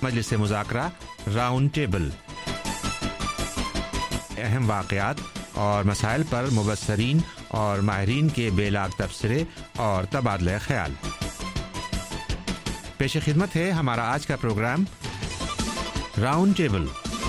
مجلس مذاکرہ round table, اہم واقعات اور مسائل پر مبصرین اور ماہرین کے بے لاگ تبصرے اور تبادلہ خیال۔ پیش خدمت ہے ہمارا آج کا پروگرام راؤنڈ ٹیبل۔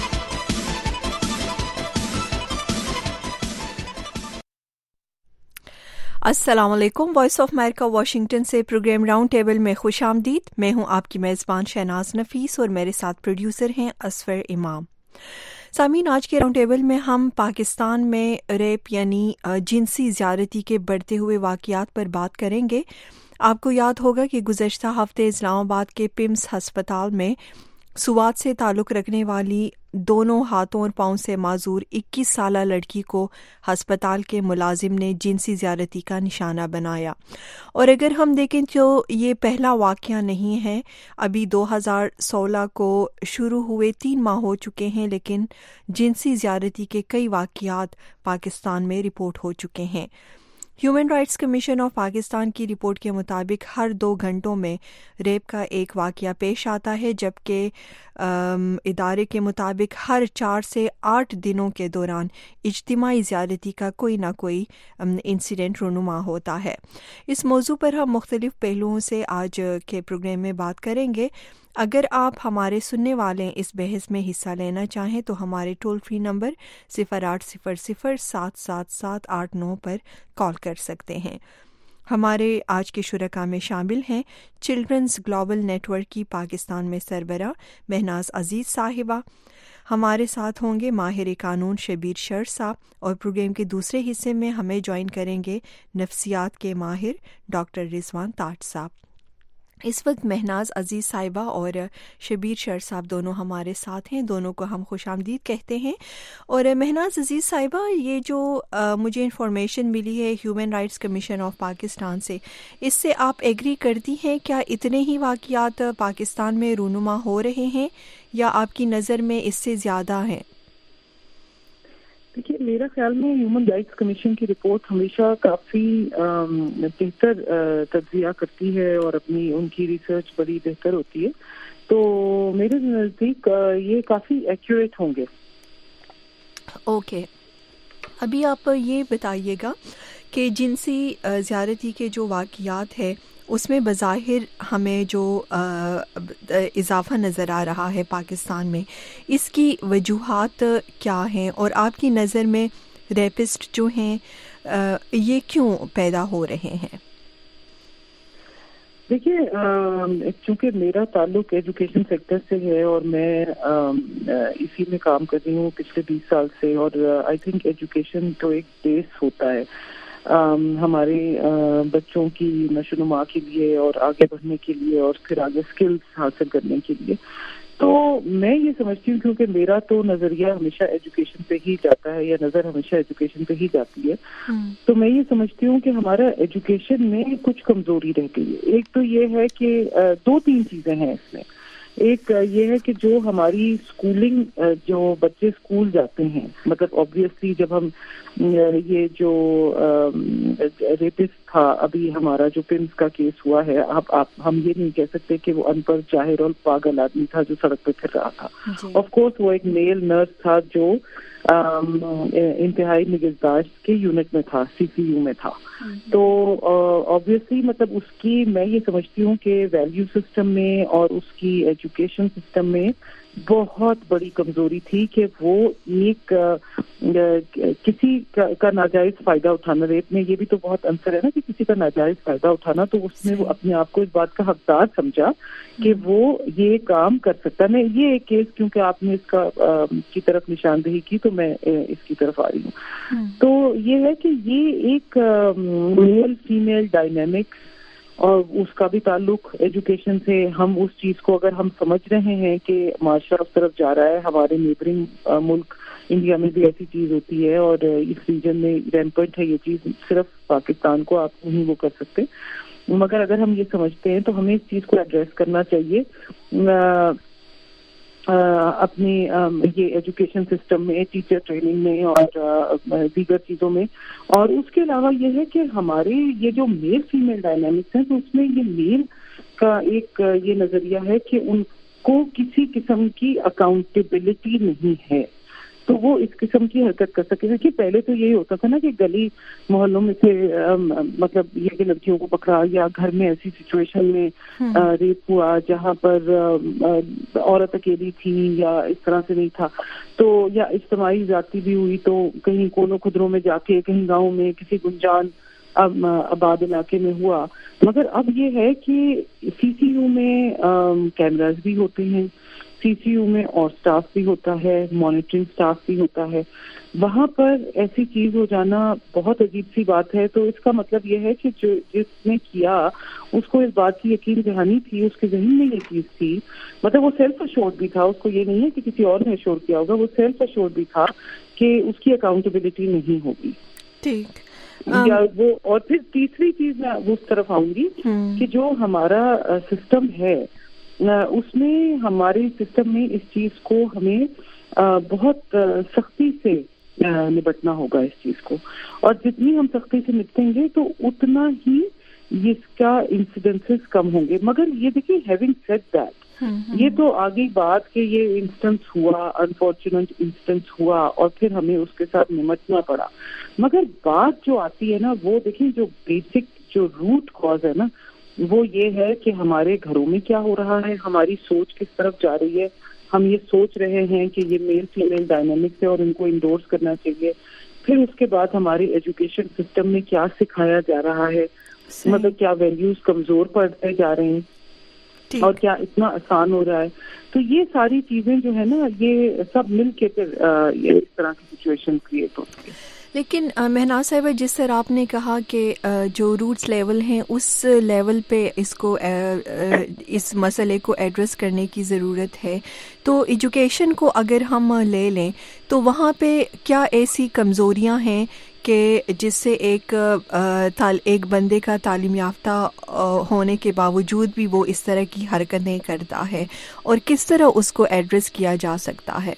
السلام علیکم، وائس آف امریکہ واشنگٹن سے پروگرام راؤنڈ ٹیبل میں خوش آمدید۔ میں ہوں آپ کی میزبان شہناز نفیس اور میرے ساتھ پروڈیوسر ہیں اسفر امام۔ سامعین، آج کے راؤنڈ ٹیبل میں ہم پاکستان میں ریپ یعنی جنسی زیادتی کے بڑھتے ہوئے واقعات پر بات کریں گے۔ آپ کو یاد ہوگا کہ گزشتہ ہفتے اسلام آباد کے پمس ہسپتال میں سوات سے تعلق رکھنے والی دونوں ہاتھوں اور پاؤں سے معذور 21 سالہ لڑکی کو ہسپتال کے ملازم نے جنسی زیادتی کا نشانہ بنایا، اور اگر ہم دیکھیں تو یہ پہلا واقعہ نہیں ہے۔ ابھی 2016 کو شروع ہوئے 3 ماہ ہو چکے ہیں، لیکن جنسی زیادتی کے کئی واقعات پاکستان میں رپورٹ ہو چکے ہیں۔ Human rights commission of Pakistan کی رپورٹ کے مطابق ہر 2 گھنٹوں میں ریپ کا ایک واقعہ پیش آتا ہے، جبکہ ادارے کے مطابق ہر 4 سے 8 دنوں کے دوران اجتماعی زیادتی کا کوئی نہ کوئی انسیڈنٹ رونما ہوتا ہے۔ اس موضوع پر ہم مختلف پہلوؤں سے آج کے پروگرام میں بات کریں گے۔ اگر آپ ہمارے سننے والے اس بحث میں حصہ لینا چاہیں تو ہمارے ٹول فری نمبر 08007778 پر کال کر سکتے ہیں۔ ہمارے آج کے شرکاء میں شامل ہیں چلڈرنز گلوبل نیٹ ورک کی پاکستان میں سربراہ مہناز عزیز صاحبہ، ہمارے ساتھ ہوں گے ماہر قانون شبیر شر صاحب، اور پروگرام کے دوسرے حصے میں ہمیں جوائن کریں گے نفسیات کے ماہر ڈاکٹر رضوان تاج صاحب۔ اس وقت مہناز عزیز صاحبہ اور شبیر شر صاحب دونوں ہمارے ساتھ ہیں، دونوں کو ہم خوش آمدید کہتے ہیں۔ اور مہناز عزیز صاحبہ، یہ جو مجھے انفارمیشن ملی ہے human rights commission of Pakistan سے، اس سے آپ ایگری کرتی ہیں کیا اتنے ہی واقعات پاکستان میں رونما ہو رہے ہیں یا آپ کی نظر میں اس سے زیادہ ہیں؟ دیکھیے، میرا خیال میں ہیومن رائٹس کمیشن کی رپورٹ ہمیشہ کافی بہتر تجزیہ کرتی ہے اور ان کی ریسرچ بڑی بہتر ہوتی ہے، تو میرے نزدیک یہ کافی ایکوریٹ ہوں گے۔ اوکے، ابھی آپ یہ بتائیے گا کہ جنسی زیادتی کے جو واقعات ہے اس میں بظاہر ہمیں جو اضافہ نظر آ رہا ہے پاکستان میں، اس کی وجوہات کیا ہیں، اور آپ کی نظر میں ریپسٹ جو ہیں یہ کیوں پیدا ہو رہے ہیں؟ دیکھیے، چونکہ میرا تعلق ایجوکیشن سیکٹر سے ہے اور میں اسی میں کام کر رہی ہوں پچھلے 20 سال سے، اور آئی تھنک ایجوکیشن تو ایک بیس ہوتا ہے ہمارے بچوں کی نشو و نما کے لیے اور آگے بڑھنے کے لیے اور پھر آگے سکلز حاصل کرنے کے لیے۔ تو میں یہ سمجھتی ہوں، کیونکہ میرا تو نظریہ ہمیشہ ایجوکیشن پہ ہی جاتا ہے، یا نظر ہمیشہ ایجوکیشن پہ ہی جاتی ہے، تو میں یہ سمجھتی ہوں کہ ہمارا ایجوکیشن میں کچھ کمزوری رہ گئی ہے۔ ایک تو یہ ہے کہ 2-3 چیزیں ہیں اس میں۔ ایک یہ ہے کہ جو ہماری اسکولنگ، جو بچے اسکول جاتے ہیں، مطلب آبویسلی جب ہم یہ جو ریپسٹ تھا، ابھی ہمارا جو پمس کا کیس ہوا ہے، ہم یہ نہیں کہہ سکتے کہ وہ ان پڑھ جاہل اور پاگل آدمی تھا جو سڑک پہ پھر رہا تھا۔ آف کورس وہ ایک میل نرس تھا جو انتہائی نگہداشت کے یونٹ میں تھا، CCU میں تھا، تو آبویسلی مطلب اس کی میں یہ سمجھتی ہوں کہ ویلیو سسٹم میں اور اس کی ایجوکیشن سسٹم میں بہت بڑی کمزوری تھی کہ وہ ایک کسی کا ناجائز فائدہ اٹھانا، ریپ میں یہ بھی تو بہت عنصر ہے نا کہ کسی کا ناجائز فائدہ اٹھانا، تو اس نے وہ اپنے آپ کو اس بات کا حقدار سمجھا کہ وہ یہ کام کر سکتا ہے۔ میں یہ ایک کیس، کیونکہ آپ نے اس کا کی طرف نشاندہی کی تو میں اس کی طرف آ رہی ہوں۔ تو یہ ہے کہ یہ ایک میل فیمیل ڈائنامکس اور اس کا بھی تعلق ایجوکیشن سے، ہم اس چیز کو اگر ہم سمجھ رہے ہیں کہ معاشرہ اس طرف جا رہا ہے، ہمارے نیبرنگ ملک انڈیا میں بھی ایسی چیز ہوتی ہے اور اس ریجن میں ریمپنٹ ہے یہ چیز، صرف پاکستان کو آپ نہیں وہ کر سکتے، مگر اگر ہم یہ سمجھتے ہیں تو ہمیں اس چیز کو ایڈریس کرنا چاہیے اپنی یہ ایجوکیشن سسٹم میں، ٹیچر ٹریننگ میں اور دیگر چیزوں میں۔ اور اس کے علاوہ یہ ہے کہ ہمارے یہ جو میل فیمیل ڈائنامکس ہیں، تو اس میں یہ میل کا ایک یہ نظریہ ہے کہ کو किसी किस्म की अकाउंटेबिलिटी नहीं है तो वो इस किस्म की हरकत कर सके। देखिए पहले तो यही होता था ना कि गली मोहल्लों में से मतलब ये कि लड़कियों को पकड़ा या घर में ऐसी सिचुएशन में रेप हुआ जहाँ पर औरत अकेली थी या इस तरह से नहीं था, तो या इज्तिमाई जाती भी हुई तो कहीं कोनों खुदरों में जाके कहीं गाँव में किसी गुंजान आबाद इलाके में हुआ। मगर अब ये है कि सीसीयू में कैमरास भी होते हैं, सीसीयू में और स्टाफ भी होता है, मॉनिटरिंग स्टाफ भी होता है, वहाँ पर ऐसी चीज हो जाना बहुत अजीब सी बात है। तो इसका मतलब ये है कि जो जिसने किया उसको इस बात की यकीन दहानी थी, उसके जहन में ये चीज थी, मतलब वो सेल्फ अश्योर्ड भी था, उसको ये नहीं है कि किसी और ने अश्योर किया होगा, वो सेल्फ अश्योर्ड भी था कि उसकी अकाउंटेबिलिटी नहीं होगी। ठीक या वो, और फिर तीसरी चीज मैं उस तरफ आऊंगी कि जो हमारा सिस्टम है उसमें, हमारे सिस्टम में इस चीज को हमें बहुत सख्ती से निपटना होगा इस चीज को, और जितनी हम सख्ती से निपटेंगे तो उतना ही इसका इंसिडेंसेस कम होंगे। मगर ये देखिए, हैविंग सेड दैट, ये तो आगे बात के ये इंस्टेंस हुआ, अनफॉर्चुनेट इंस्टेंस हुआ और फिर हमें उसके साथ निपटना पड़ा। मगर बात जो आती है ना, वो देखिए जो बेसिक जो रूट कॉज है ना, वो ये है कि हमारे घरों में क्या हो रहा है, हमारी सोच किस तरफ जा रही है। हम ये सोच रहे हैं कि ये मेल फीमेल डायनामिक्स है और इनको इंडोर्स करना चाहिए। फिर उसके बाद हमारे एजुकेशन सिस्टम में क्या सिखाया जा रहा है, मतलब क्या वैल्यूज कमजोर पड़ते जा रहे हैं और क्या इतना आसान हो रहा है। तो ये सारी चीजें जो है ना, ये सब मिल के फिर ये इस तरह की सिचुएशन क्रिएट होती है। लेकिन महनाज साहिबा, जिस तरह आपने कहा कि जो रूट्स लेवल हैं उस लेवल पे इसको इस मसले को एड्रेस करने की ज़रूरत है, तो एजुकेशन को अगर हम ले लें तो वहाँ पे क्या ऐसी कमज़ोरियाँ हैं कि जिससे एक बंदे का तालीम याफ्ता होने के बावजूद भी वो इस तरह की हरकतें करता है, और किस तरह उसको एड्रेस किया जा सकता है?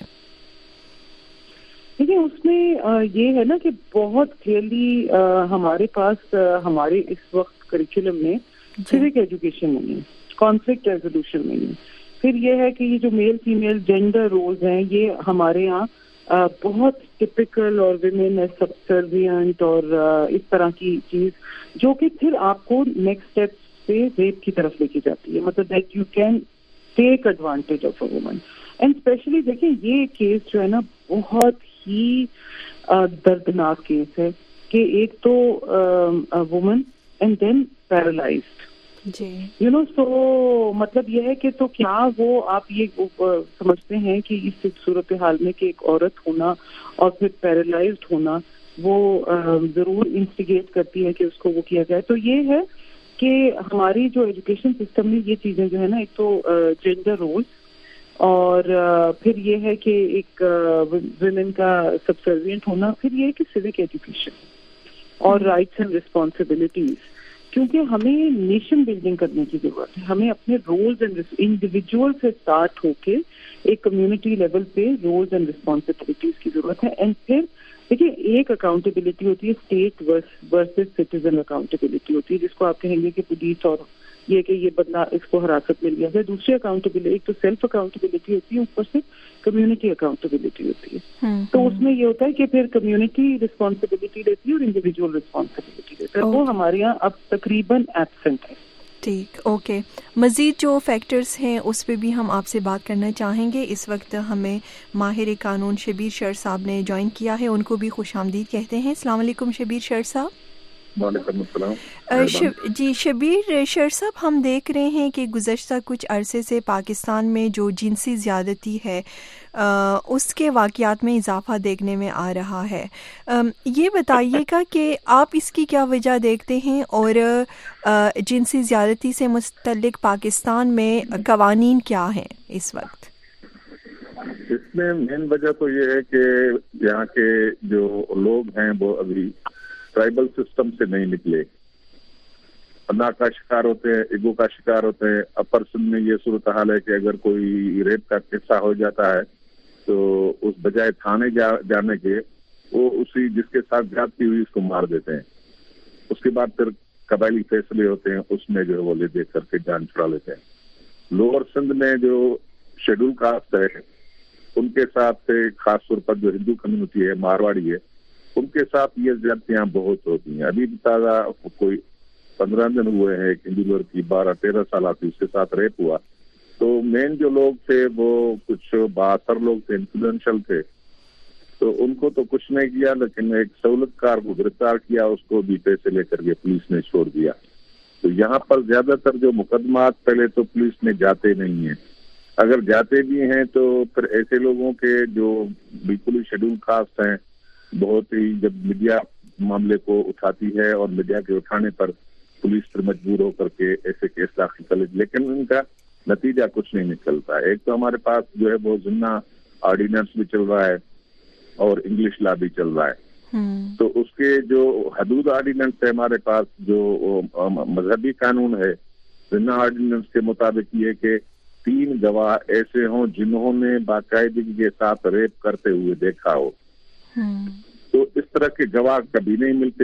देखिए उसमें ये है ना कि बहुत क्लियरली हमारे पास हमारे इस वक्त करिकुलम में सिविक एजुकेशन नहीं है, कॉन्फ्लिक्ट रेजोल्यूशन नहीं है। फिर ये है कि ये जो मेल फीमेल जेंडर रोल्स हैं, ये हमारे यहाँ बहुत टिपिकल और विमेन एज सबसर्विएंट और इस तरह की चीज, जो कि फिर आपको नेक्स्ट स्टेप पे रेप की तरफ लेके जाती है, मतलब that you can take advantage of a woman. And specially देखिए ये केस जो है ना, बहुत ही दर्दनाक केस है कि एक तो woman and then paralysed, you know. So मतलब ये है कि तो क्या वो आप ये समझते हैं कि इस सूरत हाल में कि एक औरत होना और फिर पैरालाइज्ड होना वो जरूर इंस्टिगेट करती है कि उसको वो किया जाए। तो ये है कि हमारी जो एजुकेशन सिस्टम में ये चीजें जो है ना, एक तो जेंडर रोल, और फिर ये है कि एक विमेन का सबसर्विएंट होना, फिर ये है कि सिविक एजुकेशन और राइट्स एंड रिस्पॉन्सिबिलिटीज, क्योंकि हमें नेशन बिल्डिंग करने की जरूरत है। हमें अपने रोल्स एंड इंडिविजुअल से स्टार्ट होके एक कम्युनिटी लेवल पे रोल्स एंड रिस्पॉन्सिबिलिटीज की जरूरत है। एंड फिर देखिए एक अकाउंटेबिलिटी होती है, स्टेट वर्सेस सिटीजन अकाउंटेबिलिटी होती है, जिसको आप कहेंगे कि पुलिस और ये कि ये बंदा इसको हिरासत मिल गया है। दूसरी अकाउंटेबिलिटी, एक तो सेल्फ अकाउंटेबिलिटी होती है, ऊपर से कम्युनिटी अकाउंटेबिलिटी होती है। तो उसमें ये होता है कि फिर कम्युनिटी रिस्पॉन्सिबिलिटी लेती है और इंडिविजुअल रिस्पॉन्सिबिलिटी लेता है। वो हमारे यहाँ अब तकरीबन एब्सेंट है। ठीक, ओके। मज़ीद जो फैक्टर्स हैं उस पर भी हम आपसे बात करना चाहेंगे। इस वक्त हमें माहिर कानून शबीर शर साहब ने ज्वाइन किया है, उनको भी खुशामदीद कहते हैं। अस्सलाम वालेकुम शबीर शर साहब। जी शबीर शर साहब, हम देख रहे हैं कि गुज़श्ता कुछ अरसे से पाकिस्तान में जो जिनसी ज़्यादती है उसके वाक़यात में इजाफा देखने में आ रहा है। ये बताइएगा कि आप इसकी क्या वजह देखते हैं, और जिनसी ज़्यादती से मुतल्लिक पाकिस्तान में कवानीन क्या हैं इस वक्त? इसमें मेन वजह तो ये है कि यहाँ के जो लोग हैं वो अभी ट्राइबल सिस्टम से नहीं निकले, अना का शिकार होते हैं, ईगो का शिकार होते हैं। अब पर्सन में ये सूरत हाल है कि अगर कोई रेप का किस्सा हो जाता है तो उस बजाय थाने जाने के वो उसी जिसके साथ ज्यादती हुई उसको मार देते हैं। उसके बाद फिर कबायली फैसले होते हैं, उसमें जो है वो ले दे करके जान छुड़ा लेते हैं। लोअर सिंध में जो शेड्यूल कास्ट है उनके साथ, खास तौर पर जो हिंदू कम्युनिटी है, मारवाड़ी है, उनके साथ ये ज्यादतियां बहुत होती हैं। अभी ताजा कोई 15 दिन हुए हैं, एक हिंदू लड़की 12-13 साल थी, उसके साथ रेप हुआ। तो मेन जो लोग थे वो कुछ 72 लोग थे, इन्फ्लुएंशियल थे, तो उनको तो कुछ नहीं किया, लेकिन एक सहूलतकार को गिरफ्तार किया, उसको भी पैसे लेकर के पुलिस ने छोड़ दिया। तो यहाँ पर ज्यादातर जो मुकदमात पहले तो पुलिस में जाते नहीं है, अगर जाते भी हैं तो फिर ऐसे लोगों के जो बिल्कुल ही शेड्यूल कास्ट हैं, बहुत ही जब मीडिया मामले को उठाती है और मीडिया के उठाने पर पुलिस फिर मजबूर होकर के ऐसे केस दाखिल कर लेती, लेकिन उनका नतीजा कुछ नहीं निकलता। एक तो हमारे पास जो है वो जिन्ना ऑर्डिनेंस भी चल रहा है और इंग्लिश लॉ भी चल रहा है। तो उसके जो हदूद ऑर्डिनेंस है हमारे पास, जो मजहबी कानून है, जिन्ना ऑर्डिनेंस के मुताबिक ये कि 3 गवाह ऐसे हों जिन्होंने बाकायदगी के साथ रेप करते हुए देखा हो। तो इस तरह के गवाह कभी नहीं मिलते।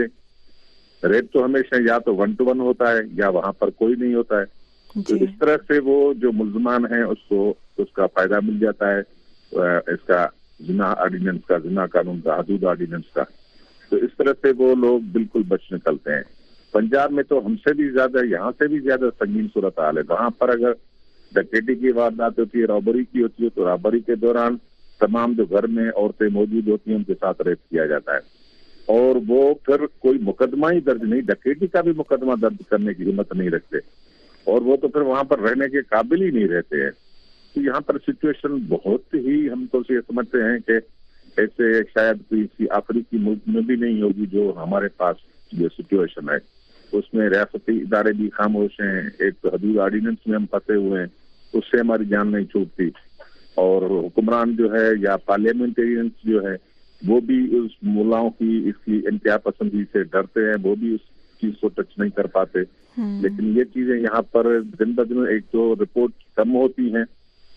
रेप तो हमेशा या तो 1-to-1 होता है या वहां पर कोई नहीं होता है। तो इस तरह से वो जो मुल्जमान है उसको उसका फायदा मिल जाता है इसका जिना ऑर्डिनेंस का, जिना कानून का, हदूद ऑर्डिनेंस का। तो इस तरह से वो लोग बिल्कुल बच निकलते हैं। पंजाब में तो हमसे भी ज्यादा, यहाँ से भी ज्यादा संगीन सूरत हाल है। वहां पर अगर डकैती की वारदात होती है, रॉबरी की होती है, तो रॉबरी के दौरान तमाम जो घर में औरतें मौजूद होती हैं उनके साथ रेप किया जाता है, और वो फिर कोई मुकदमा ही दर्ज नहीं, डकैती का भी मुकदमा दर्ज करने की हिम्मत नहीं रखते, और वो तो फिर वहां पर रहने के काबिल ही नहीं रहते हैं। तो यहाँ पर सिचुएशन बहुत ही, हम तो ये समझते हैं कि ऐसे शायद किसी अफ्रीकी मुल्क में भी नहीं होगी जो हमारे पास ये सिचुएशन है। उसमें रियासती इदारे भी खामोश हैं, एक तो हदूद ऑर्डिनेंस में हम फंसे हुए हैं, उससे हमारी जान नहीं छूटती, और हुक्मरान जो है या पार्लियामेंटेरियंस जो है वो भी उस मुल्लाओं की इसकी इंतहा पसंदी से डरते हैं, वो भी उस चीज को टच नहीं कर पाते। लेकिन ये चीजें यहाँ पर दिन ब दिन एक तो रिपोर्ट कम होती हैं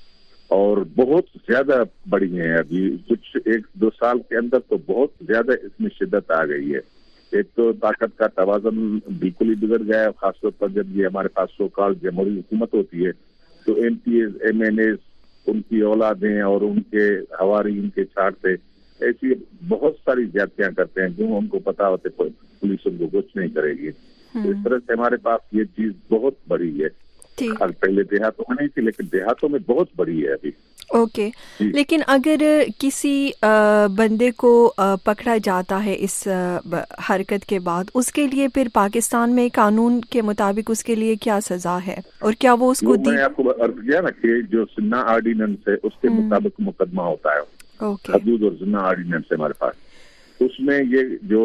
और बहुत ज्यादा बढ़ी हैं। अभी कुछ 1-2 साल के अंदर तो बहुत ज्यादा इसमें शिद्दत आ गई है। एक तो ताकत का तवाज़ुन बिल्कुल ही बिगड़ गया है, खासतौर पर जब ये हमारे पास सो-कॉल्ड जमहूरी हुकूमत होती है, तो MPs, MNAs, उनकी औलादें और उनके हवारी, उनके छाटते ऐसी बहुत सारी ज्यादतियां करते हैं जो उनको पता होते पुलिस उनको कुछ नहीं करेगी। तो इस तरह से हमारे पास ये चीज बहुत बड़ी है। पहले देहातों में नहीं थी, लेकिन देहातों में बहुत बड़ी है अभी। ओके। लेकिन अगर किसी बंदे को पकड़ा जाता है इस हरकत के बाद, उसके लिए फिर पाकिस्तान में कानून के मुताबिक उसके लिए क्या सजा है और क्या वो उसको मैंने आपको अर्ज किया ना कि जो जिन्ना ऑर्डिनेंस है उसके मुताबिक मुकदमा होता है। हदूद और जिन्ना ऑर्डिनेंस है हमारे पास, उसमें ये जो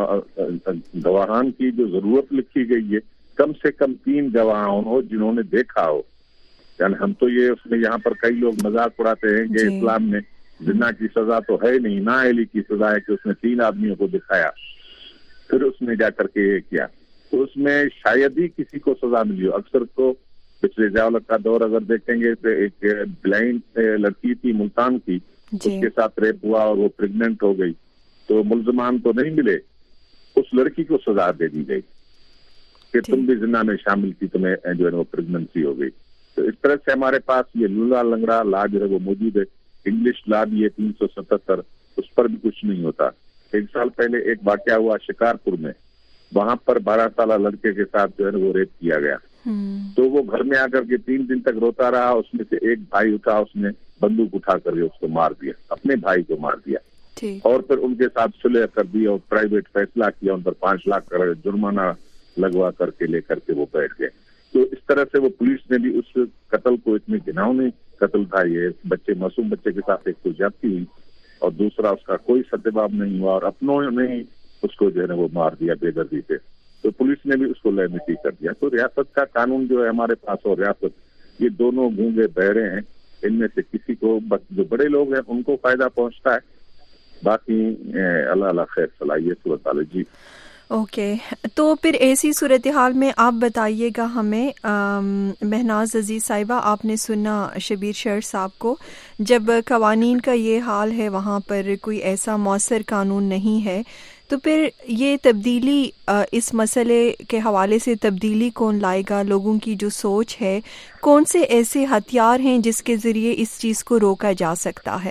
गवाहान की जो जरूरत लिखी गई है, कम से कम 3 गवाह हो जिन्होंने देखा हो। यानी हम तो ये उसमें यहाँ पर कई लोग मजाक उड़ाते हैं कि इस्लाम में जिन्ना की सजा तो है नहीं, नाअहली की सजा है कि उसने 3 आदमियों को दिखाया फिर उसने जाकर के ये किया, तो उसमें शायद ही किसी को सजा मिली हो। अक्सर तो पिछले जावलक का दौर अगर देखेंगे तो एक ब्लाइंड लड़की थी मुल्तान की, उसके साथ रेप हुआ और वो प्रेग्नेंट हो गई, तो मुल्जमान तो नहीं मिले, उस लड़की को सजा दे दी गई कि तुम भी जिन्ना में शामिल थी, तुम्हें जो है वो प्रेगनेंसी हो गई। तो इस तरह से हमारे पास ये लूला लंगड़ा लॉ जो है वो मौजूद है। इंग्लिश लॉ भी है 377, उस पर भी कुछ नहीं होता। 1 साल पहले एक वाकया हुआ शिकारपुर में, वहां पर 12 साल लड़के के साथ जो है वो रेप किया गया। तो वो घर में आकर के 3 दिन तक रोता रहा, उसमें से एक भाई उठा, उसने बंदूक उठा कर उसको मार दिया, अपने भाई को मार दिया, और फिर उनके साथ सुलह कर दी और प्राइवेट फैसला किया, उन पर 5 लाख का जुर्माना लगवा करके लेकर के वो बैठ गए। तो इस तरह से वो पुलिस ने भी उस कत्ल को, इतने घिनौने कत्ल था ये, बच्चे, मासूम बच्चे के साथ एक तो ज्यादती हुई और दूसरा उसका कोई सत्यवाब नहीं हुआ और अपनों ने ही उसको जो है वो मार दिया बेदर्दी से। तो पुलिस ने भी उसको लहमिटी कर दिया। तो रियासत का कानून जो है हमारे पास और रियासत, ये दोनों गूंगे बहरे हैं। इनमें से किसी को, जो बड़े लोग हैं उनको फायदा पहुंचता है, बाकी अल्लाह खैर सलाहिए सूरत हाल। जी ओके। तो फिर ऐसी सूरत हाल में आप बताइएगा हमें, महनाज अजीज साहिबा, आपने सुना शबीर शर साहब को, जब कवानीन का ये हाल है, वहाँ पर कोई ऐसा मौसर कानून नहीं है تو پھر یہ تبدیلی اس مسئلے کے حوالے سے تبدیلی کون لائے گا؟ لوگوں کی جو سوچ ہے، کون سے ایسے ہتھیار ہیں جس کے ذریعے اس چیز کو روکا جا سکتا ہے؟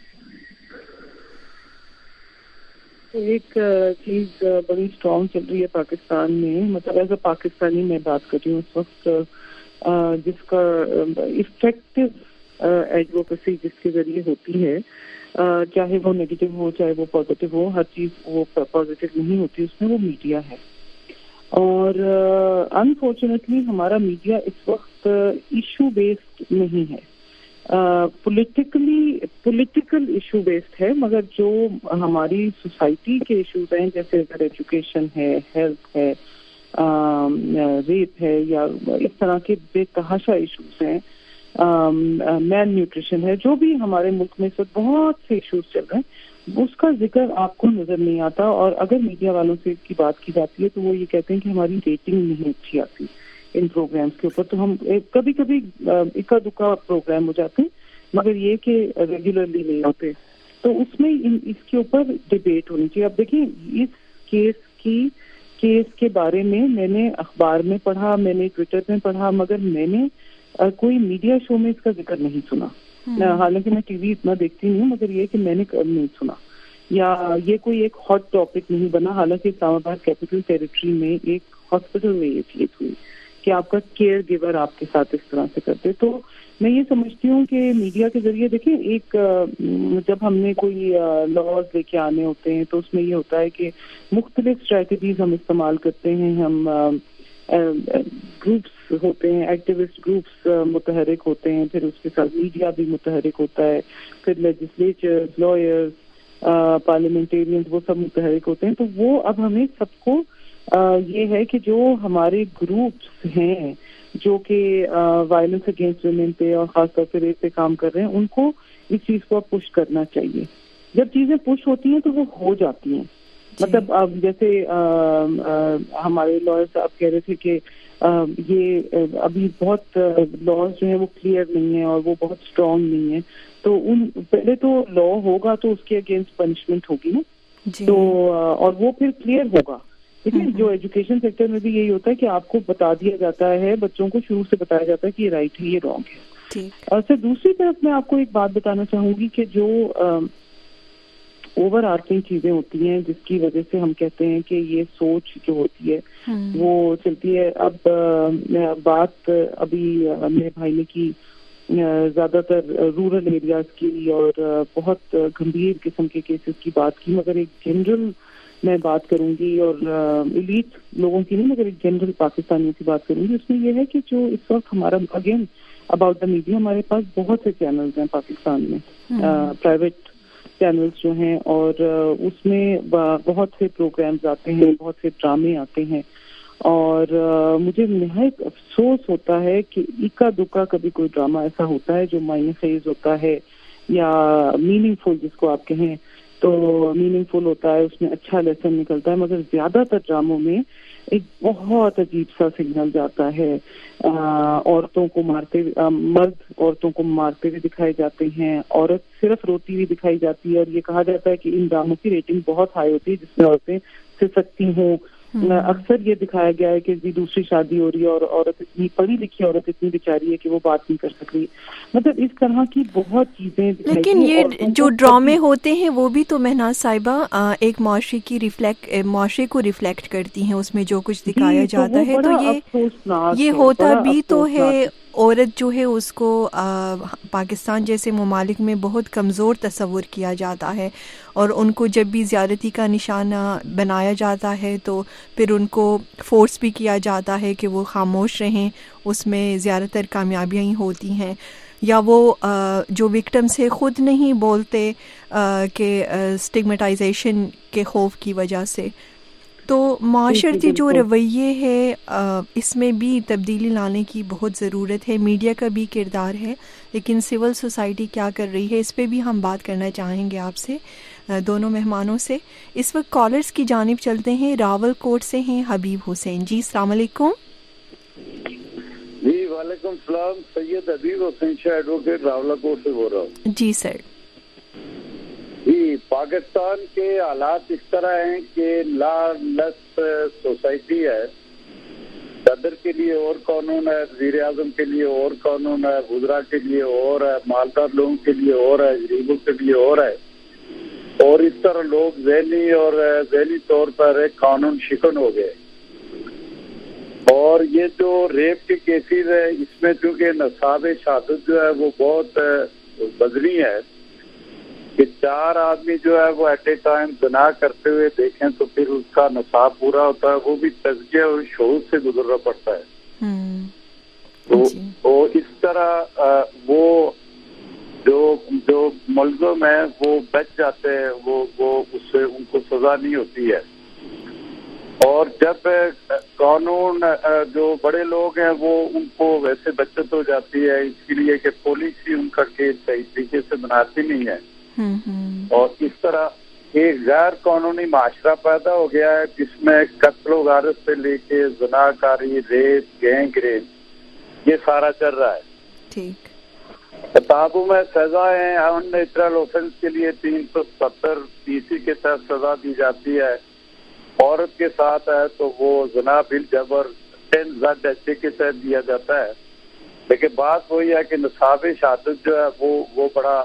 ایک چیز بڑی اسٹرانگ چل رہی ہے پاکستان میں، مطلب ایز اے پاکستانی میں بات کر رہی ہوں اس وقت، جس کا افیکٹو ایڈوکیسی جس کے ذریعے ہوتی ہے، چاہے وہ نیگیٹو ہو چاہے وہ پازیٹیو ہو، ہر چیز وہ پازیٹیو نہیں ہوتی، اس میں وہ میڈیا ہے. اور انفارچونیٹلی ہمارا میڈیا اس وقت ایشو بیسڈ نہیں ہے، پولیٹیکل ایشو بیسڈ ہے، مگر جو ہماری سوسائٹی کے ایشوز ہیں جیسے اگر ایجوکیشن ہے، ہیلتھ ہے، ریپ ہے، یا اس طرح کے بے تحاشا ایشوز ہیں، میل نیوٹریشن ہے، جو بھی ہمارے ملک میں اس وقت بہت سے ایشوز چل رہے ہیں، اس کا ذکر آپ کو نظر نہیں آتا. اور اگر میڈیا والوں سے کی بات کی جاتی ہے تو وہ یہ کہتے ہیں کہ ہماری ریٹنگ نہیں اچھی آتی ان پروگرامز کے اوپر. تو ہم کبھی کبھی اکا دکا پروگرام ہو جاتے ہیں، مگر یہ کہ ریگولرلی نہیں ہوتے. تو اس میں اس کے اوپر ڈیبیٹ ہونی چاہیے. اب دیکھیں اس کیس کے بارے میں نے اخبار میں پڑھا، میں نے ٹویٹر میں پڑھا، مگر میں نے کوئی میڈیا شو میں اس کا ذکر نہیں سنا. حالانکہ میں ٹی وی اتنا دیکھتی نہیں ہوں، مگر یہ کہ میں نے نہیں سنا، یا یہ کوئی ایک ہاٹ ٹاپک نہیں بنا. حالانکہ اسلام آباد کیپٹل ٹیریٹری میں ایک ہاسپٹل میں یہ چیز ہوئی کہ آپ کا کیئر گیور آپ کے ساتھ اس طرح سے کرتے. تو میں یہ سمجھتی ہوں کہ میڈیا کے ذریعے دیکھیں، ایک جب ہم نے کوئی لاز لے کے آنے ہوتے ہیں تو اس میں یہ ہوتا ہے کہ مختلف اسٹریٹجیز ہم استعمال کرتے ہیں. ہم گروپس ہوتے ہیں، ایکٹیوسٹ گروپس متحرک ہوتے ہیں، پھر اس کے ساتھ میڈیا بھی متحرک ہوتا ہے، پھر لیجسلیچرز، لائرز، پارلیمنٹیرینز، وہ سب متحرک ہوتے ہیں. تو وہ اب ہمیں سب کو یہ ہے کہ جو ہمارے گروپس ہیں جو کہ وائلنس اگینسٹ ویمن پہ اور خاص طور پہ ریپ پہ کام کر رہے ہیں، ان کو اس چیز کو اب پش کرنا چاہیے. جب چیزیں پش ہوتی ہیں تو وہ ہو جاتی ہیں. مطلب اب جیسے ہمارے لائر صاحب کہہ رہے تھے کہ یہ ابھی بہت لاز جو ہیں وہ کلیئر نہیں ہیں اور وہ بہت اسٹرانگ نہیں ہیں. تو پہلے تو لا ہوگا تو اس کے اگینسٹ پنشمنٹ ہوگی نا، تو اور وہ پھر کلیئر ہوگا. لیکن جو ایجوکیشن سیکٹر میں بھی یہی ہوتا ہے کہ آپ کو بتا دیا جاتا ہے، بچوں کو شروع سے بتایا جاتا ہے کہ یہ رائٹ ہے، یہ رانگ ہے. اور پھر دوسری طرف میں آپ کو ایک بات بتانا چاہوں گی کہ جو اوور آرکنگ چیزیں ہوتی ہیں جس کی وجہ سے ہم کہتے ہیں کہ یہ سوچ جو ہوتی ہے وہ چلتی ہے. اب بات ابھی میرے بھائی نے کی زیادہ تر رورل ایریاز کی اور بہت گمبھیر قسم کے کیسز کی بات کی، مگر ایک جنرل میں بات کروں گی، اور ایلیٹ لوگوں کی نہیں مگر ایک جنرل پاکستانیوں کی بات کروں گی. اس میں یہ ہے کہ جو اس وقت ہمارا اگین اباؤٹ دا میڈیا، ہمارے پاس بہت سے چینلز ہیں پاکستان میں، پرائیویٹ چینلز جو ہیں، اور اس میں بہت سے پروگرامز آتے ہیں، بہت سے ڈرامے آتے ہیں. اور مجھے نہایت افسوس ہوتا ہے کہ اکا دکا کبھی کوئی ڈرامہ ایسا ہوتا ہے جو معنی خیز ہوتا ہے یا میننگ فل جس کو آپ کہیں تو میننگ فل ہوتا ہے، اس میں اچھا لیسن نکلتا ہے، مگر زیادہ تر ڈراموں میں ایک بہت عجیب سا سگنل جاتا ہے. عورتوں کو مارتے، مرد عورتوں کو مارتے ہوئے دکھائے جاتے ہیں، عورت صرف روتی ہوئی دکھائی جاتی ہے، اور یہ کہا جاتا ہے کہ ان ڈراموں کی ریٹنگ بہت ہائی ہوتی ہے جس میں عورتیں سکتی ہوں. اکثر یہ دکھایا گیا ہے کہ دوسری شادی ہو رہی ہے اور عورت اتنی پڑھی لکھی عورت اتنی بیچاری ہے کہ وہ بات نہیں کر سک رہی. مطلب اس طرح کی بہت چیزیں. لیکن یہ جو ڈرامے ہوتے ہیں وہ بھی تو مہناز صاحبہ ایک معاشرے کو ریفلیکٹ کرتی ہیں، اس میں جو کچھ دکھایا جاتا ہے تو یہ ہوتا بھی تو ہے. عورت جو ہے اس کو پاکستان جیسے ممالک میں بہت کمزور تصور کیا جاتا ہے، اور ان کو جب بھی زیادتی کا نشانہ بنایا جاتا ہے تو پھر ان کو فورس بھی کیا جاتا ہے کہ وہ خاموش رہیں. اس میں زیادہ تر کامیابیاں ہی ہوتی ہیں، یا وہ جو وکٹمس ہے خود نہیں بولتے کہ اسٹگمیٹائزیشن کے خوف کی وجہ سے. تو معاشرتی جو رویے ہے اس میں بھی تبدیلی لانے کی بہت ضرورت ہے. میڈیا کا بھی کردار ہے، لیکن سول سوسائٹی کیا کر رہی ہے اس پہ بھی ہم بات کرنا چاہیں گے آپ سے، دونوں مہمانوں سے. اس وقت کالرز کی جانب چلتے ہیں. راول کوٹ سے ہیں حبیب حسین جی. السلام علیکم. جی وعلیکم السلام. سید حبیب حسین شاہ ایڈوکیٹ راولا کوٹ سے بول رہا ہوں. جی سر. جی پاکستان کے حالات اس طرح ہیں کہ لا لیس سوسائٹی ہے. صدر کے لیے اور قانون ہے, وزیر اعظم کے لیے اور قانون ہے, وزراء کے لیے اور ہے, مالدار لوگوں کے لیے اور ہے, غریبوں کے لیے اور ہے. اور اس طرح لوگ ذہنی طور پر ایک قانون شکن ہو گئے. اور یہ جو ریپ کی کیسز ہے اس میں چونکہ نصاب شہادت جو ہے وہ بہت بدلی ہے کہ 4 آدمی جو ہے وہ ایٹ اے ٹائم زنا کرتے ہوئے دیکھیں تو پھر اس کا نصاب پورا ہوتا ہے, وہ بھی تزکیہ اور شعور سے گزرنا پڑتا ہے. تو اس طرح وہ جو ملزم ہیں وہ بچ جاتے ہیں, وہ اس سے ان کو سزا نہیں ہوتی ہے. اور جب قانون جو بڑے لوگ ہیں وہ ان کو ویسے بچت ہو جاتی ہے اس کے لیے کہ پولیس ہی ان کا کیس صحیح طریقے سے بناتی نہیں ہے. اور اس طرح ایک غیر قانونی معاشرہ پیدا ہو گیا ہے جس میں قتل و غارت سے لے کے زناکاری, ریپ, گینگ ریپ یہ سارا چل رہا ہے. ٹھیک. کتابوں میں سزائیں ان نیچرل اوفینس کے لیے 370 PC کے تحت سزا دی جاتی ہے. عورت کے ساتھ ہے تو وہ زنا بل جبر 10 ZHA کے تحت دیا جاتا ہے. لیکن بات وہی ہے کہ نصاب شہادت جو ہے وہ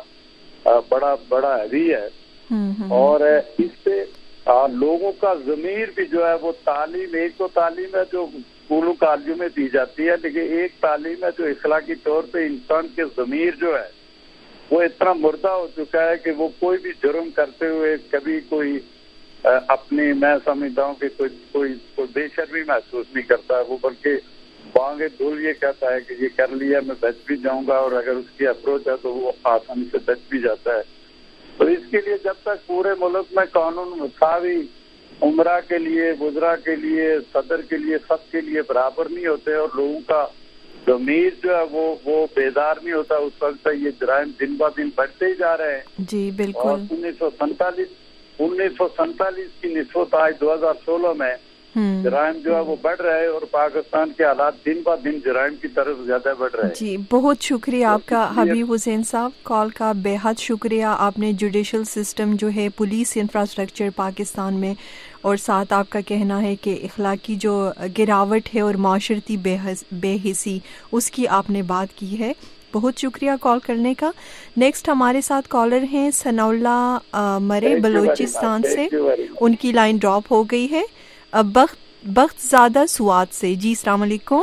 بڑا ہیوی ہے. اور اس سے لوگوں کا ضمیر بھی جو ہے وہ تعلیم, ایک تو تعلیم ہے جو اسکولوں کالجوں میں دی جاتی ہے, لیکن ایک تعلیم ہے جو اخلاقی طور پہ انسان کے ضمیر جو ہے وہ اتنا مردہ ہو چکا ہے کہ وہ کوئی بھی جرم کرتے ہوئے کبھی کوئی اپنی, میں سمجھتا ہوں کہ کوئی بے شرمی محسوس نہیں کرتا ہے. وہ بلکہ بانگے دھول یہ کہتا ہے کہ یہ کر لیا میں بچ بھی جاؤں گا, اور اگر اس کی اپروچ ہے تو وہ آسانی سے بچ بھی جاتا ہے. تو اس کے لیے جب تک پورے ملک میں قانون مساوی عمرہ کے لیے, وزراء کے لیے, صدر کے لیے, سب کے لیے برابر نہیں ہوتے اور لوگوں کا ضمیر جو ہے وہ بیدار نہیں ہوتا, اس وقت تک یہ جرائم دن بہ دن بڑھتے ہی جا رہے ہیں. جی بالکل. اور 1947 کی نسبت آج 2016 میں جرائم جو ہے وہ بڑھ رہے ہیں اور پاکستان کے حالات دن بہ دن جرائم کی طرف زیادہ بڑھ رہے ہیں. جی بہت شکریہ آپ کا حبیب حسین صاحب, کال کا بے حد شکریہ. آپ نے جوڈیشل سسٹم جو ہے, پولیس انفراسٹرکچر پاکستان میں, اور ساتھ آپ کا کہنا ہے کہ اخلاقی جو گراوٹ ہے اور معاشرتی بے حسی اس کی آپ نے بات کی ہے. بہت شکریہ کال کرنے کا. نیکسٹ ہمارے ساتھ کالر ہیں ثناء اللہ مرے بلوچستان سے, ان کی لائن ڈراپ ہو گئی ہے. بخت زادہ سوات سے. جی السلام علیکم.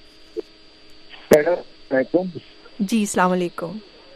جی السلام علیکم.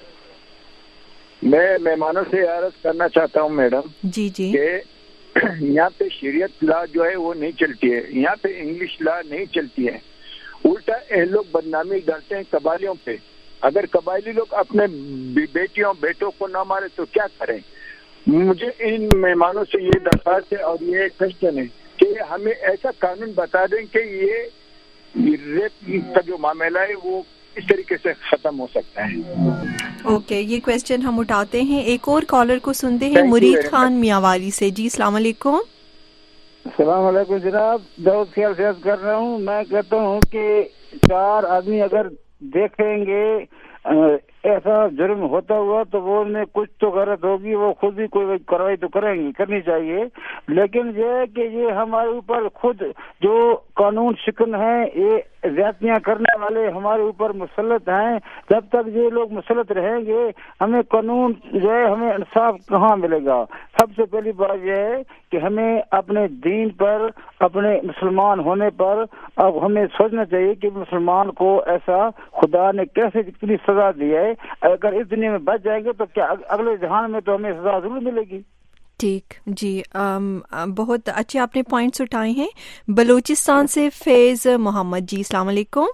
میں مہمانوں سے عرض کرنا چاہتا ہوں میڈم جی کہ یہاں پہ شریعت لا جو ہے وہ نہیں چلتی ہے, یہاں پہ انگلش لا نہیں چلتی ہے. الٹا یہ لوگ بدنامی ڈالتے ہیں قبائلیوں پہ. اگر قبائلی لوگ اپنے بیٹیوں بیٹوں کو نہ مارے تو کیا کریں؟ مجھے ان مہمانوں سے یہ درخواست ہے اور یہ کوشچن ہے کہ ہمیں ایسا قانون بتا دیں کہ یہ ریپ کا جو معاملہ ہے وہ اس طریقے سے ختم ہو سکتا ہے. اوکے, یہ کوشچن ہم اٹھاتے ہیں. ایک اور کالر کو سنتے ہیں, مرید خان میاوالی سے. جی السلام علیکم. السلام علیکم جناب, داؤد خیال سے عرض کر رہا ہوں. میں کہتا ہوں کہ 4 آدمی اگر دیکھیں گے ایسا جرم ہوتا ہوا تو وہ میں کچھ تو غلط ہوگی, وہ خود بھی کوئی کارروائی تو کرنی چاہیے. لیکن یہ کہ یہ ہمارے اوپر خود جو قانون شکن ہیں, یہ زیادتیاں کرنے والے ہمارے اوپر مسلط ہیں. جب تک یہ لوگ مسلط رہیں گے ہمیں قانون جو ہے, ہمیں انصاف کہاں ملے گا؟ سب سے پہلی بات یہ ہے کہ ہمیں اپنے دین پر, اپنے مسلمان ہونے پر اب ہمیں سوچنا چاہیے کہ مسلمان کو ایسا خدا نے کیسے کتنی سزا دی ہے. اگر اس دنیا میں بچ جائیں گے تو کیا اگلے جہان میں تو ہمیں سزا ضرور ملے گی. ٹھیک. جی بہت اچھے آپ نے پوائنٹس اٹھائے ہیں. بلوچستان سے فیض محمد. جی السلام علیکم.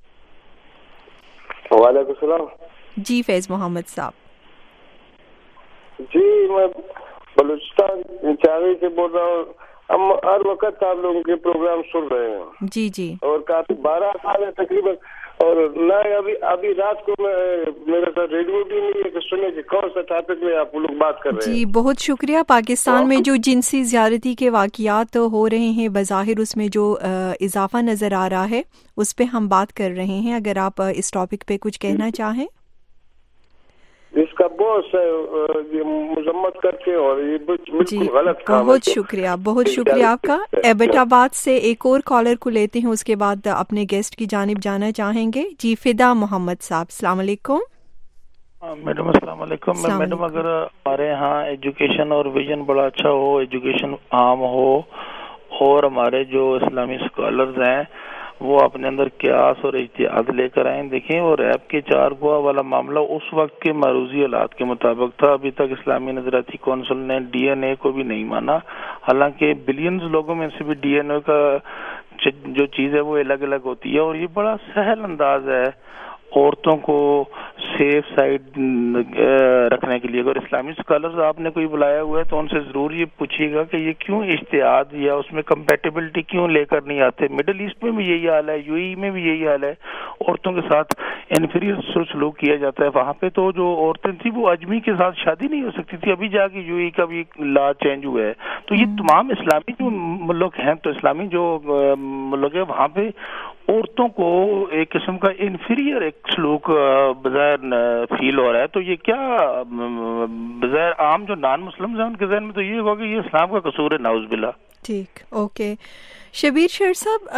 وعلیکم السلام. جی فیض محمد صاحب. جی میں بلوچستان چاوی سے بول رہا ہوں. ہم ہر وقت آپ لوگوں کے پروگرام سن رہے ہیں. جی جی. اور کافی 12 سال ہے تقریباً, اور نہ ابھی رات کو میرے ساتھ ریڈیو بھی نہیں ہے کہ سنے کہ کون سا ٹاپک میں آپ لوگ بات کر رہے ہیں. جی بہت شکریہ. پاکستان میں جو جنسی زیادتی کے واقعات ہو رہے ہیں, بظاہر اس میں جو اضافہ نظر آ رہا ہے اس پہ ہم بات کر رہے ہیں. اگر آپ اس ٹاپک پہ کچھ کہنا چاہیں. इसका बहुत से मजम्मत करते हैं और ये बिल्कुल गलत काम है। बहुत शुक्रिया आपका। एबटाबाद से एक और कॉलर को लेते हैं, उसके बाद अपने गेस्ट की जानिब जाना चाहेंगे। जी फिदा मोहम्मद साहब, अस्सलाम वालेकुम। मैडम अस्सलाम वालेकुम। मैडम अगर हमारे यहाँ एजुकेशन और विजन बड़ा अच्छा हो, एजुकेशन आम हो और हमारे जो इस्लामी स्कॉलर्स हैं वो अपने अंदर क्यास और इज्तिहाद लेकर आए। देखें, वो रैप के 4 गवाह वाला मामला उस वक्त के मरूजी हालात के मुताबिक था। अभी तक इस्लामी नजराती कौंसिल ने DNA को भी नहीं माना, हालांकि बिलियंस लोगों में से भी DNA का जो चीज़ है वो अलग अलग होती है। और ये बड़ा सहल अंदाज है औरतों को सेफ साइड रखने के लिए। अगर इस्लामी स्कॉलर्स आपने कोई बुलाया हुआ है तो उनसे ज़रूर ये पूछिएगा कि ये क्यों इज्तिहाद या उसमें कंपैटिबिलिटी क्यों लेकर नहीं आते। मिडिल ईस्ट में भी यही हाल है, UAE में भी यही हाल है, औरतों के साथ इन्फीरियर सलूक किया जाता है। वहाँ पे तो जो औरतें थी वो अजमी के साथ शादी नहीं हो सकती थी, अभी जाके UAE का भी लॉ चेंज हुआ है। तो ये तमाम इस्लामी जो मुल्क हैं, तो इस्लामी जो मुल्क है वहाँ पे औरतों को एक किस्म का इन्फीरियर एक सलूक बज़ाहिर फील हो रहा है। तो ये क्या बज़ाहिर आम जो नॉन मुस्लिम हैं उनके ज़हन में तो ये होगा कि ये इस्लाम का कसूर है, नाउज़ बिल्लाह। ठीक, ओके। शबीर शेर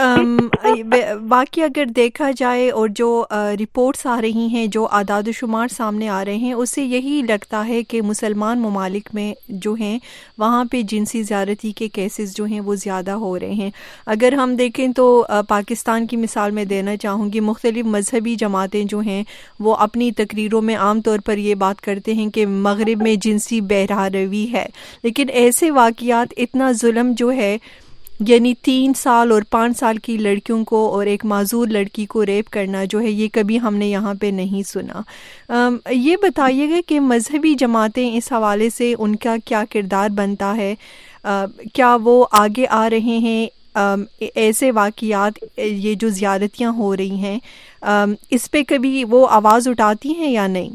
साहब, बाकी अगर देखा जाए और जो रिपोर्ट्स आ रही हैं, जो आदाद शुमार सामने आ रहे हैं, उससे यही लगता है कि मुसलमान ममालिक में जो हैं वहाँ पे जिनसी ज़्यादती के केसेस जो हैं वो ज़्यादा हो रहे हैं। अगर हम देखें तो पाकिस्तान की मिसाल में देना चाहूँगी, मुख्तलिफ मजहबी जमातें जो हैं वो अपनी तकरीरों में आम तौर पर ये बात करते हैं कि मगरिब में जिनसी बहरारवी है, लेकिन ऐसे वाक़ियात, इतना जुल्म जो है, यानी 3 साल और 5 साल की लड़कियों को और एक माजूर लड़की को रेप करना जो है, ये कभी हमने यहाँ पे नहीं सुना। ये बताइएगा कि मजहबी जमातें इस हवाले से उनका क्या किरदार बनता है? क्या वो आगे आ रहे हैं ऐसे वाक़ियात, ये जो ज़्यादतियाँ हो रही हैं, इस पे कभी वो आवाज़ उठाती हैं या नहीं?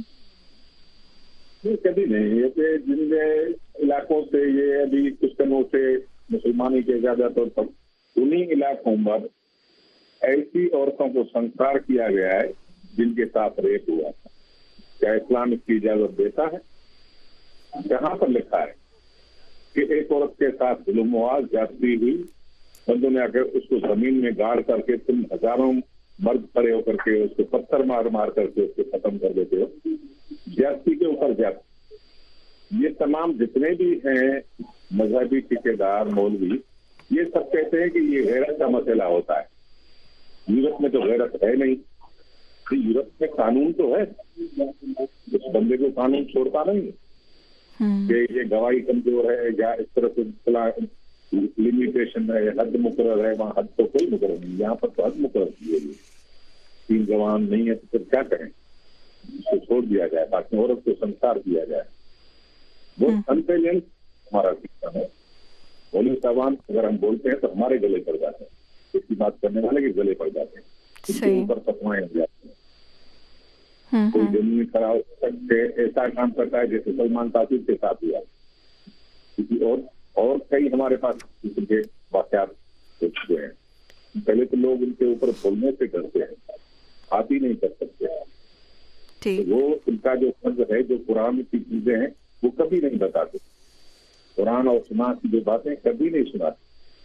कभी नहीं। ये जिन इलाकों से ये अभी कुछ दिनों से मुसलमानी के ज्यादातर तक उन्हीं इलाकों पर ऐसी औरतों को संस्कार किया गया है जिनके साथ रेप हुआ था। क्या इस्लाम इसकी इजाजत देता है? जहाँ पर लिखा है कि एक औरत के साथ जुल्म हुआ, ज्यादती हुई, बंदों ने आकर उसको जमीन में गाड़ करके, तुम हजारों मर्द खड़े होकर के उसको पत्थर मार मार करके उसको खत्म कर देते हो, ज्यादती के ऊपर ज्यादती। ये तमाम जितने भी हैं मजहबी ठेकेदार, मौलवी, ये सब कहते हैं कि ये गैरत का मसला होता है। यूरोप में तो गैरत है नहीं। यूरोप में कानून तो है, उस बंदे को कानून छोड़ता नहीं कि ये गवाही कमजोर है या इस तरह से लिमिटेशन है, हद मुकर्रर है। वहाँ हद तो कोई मुकर्रर नहीं, यहाँ पर तो हद मुकर्रर की है। 3 जवान नहीं है तो फिर क्या करें? उसको छोड़ दिया जाए, बाकी औरत को संस्कार दिया जाए। वो अनबैलेंस हमारा सिस्टम है। मौलवी साहबान अगर हम बोलते हैं तो हमारे गले पड़ जाते हैं, इसकी बात करने वाले के गले पड़ जाते हैं, उसके ऊपर फतवाएं हो जाती हैं। कोई जमीन खड़ा हो सकते ऐसा काम करता है जैसे सलमान तासीर के साथ हुआ, क्योंकि और कई हमारे पास के वाकयात हो चुके हैं। पहले तो लोग उनके ऊपर बोलने से डरते हैं, बात ही नहीं कर सकते हैं। तो वो उनका जो फर्ज है, जो कुरान की चीजें हैं वो कभी नहीं बताते। कुरान और सुना की जो बातें कभी नहीं सुनाते।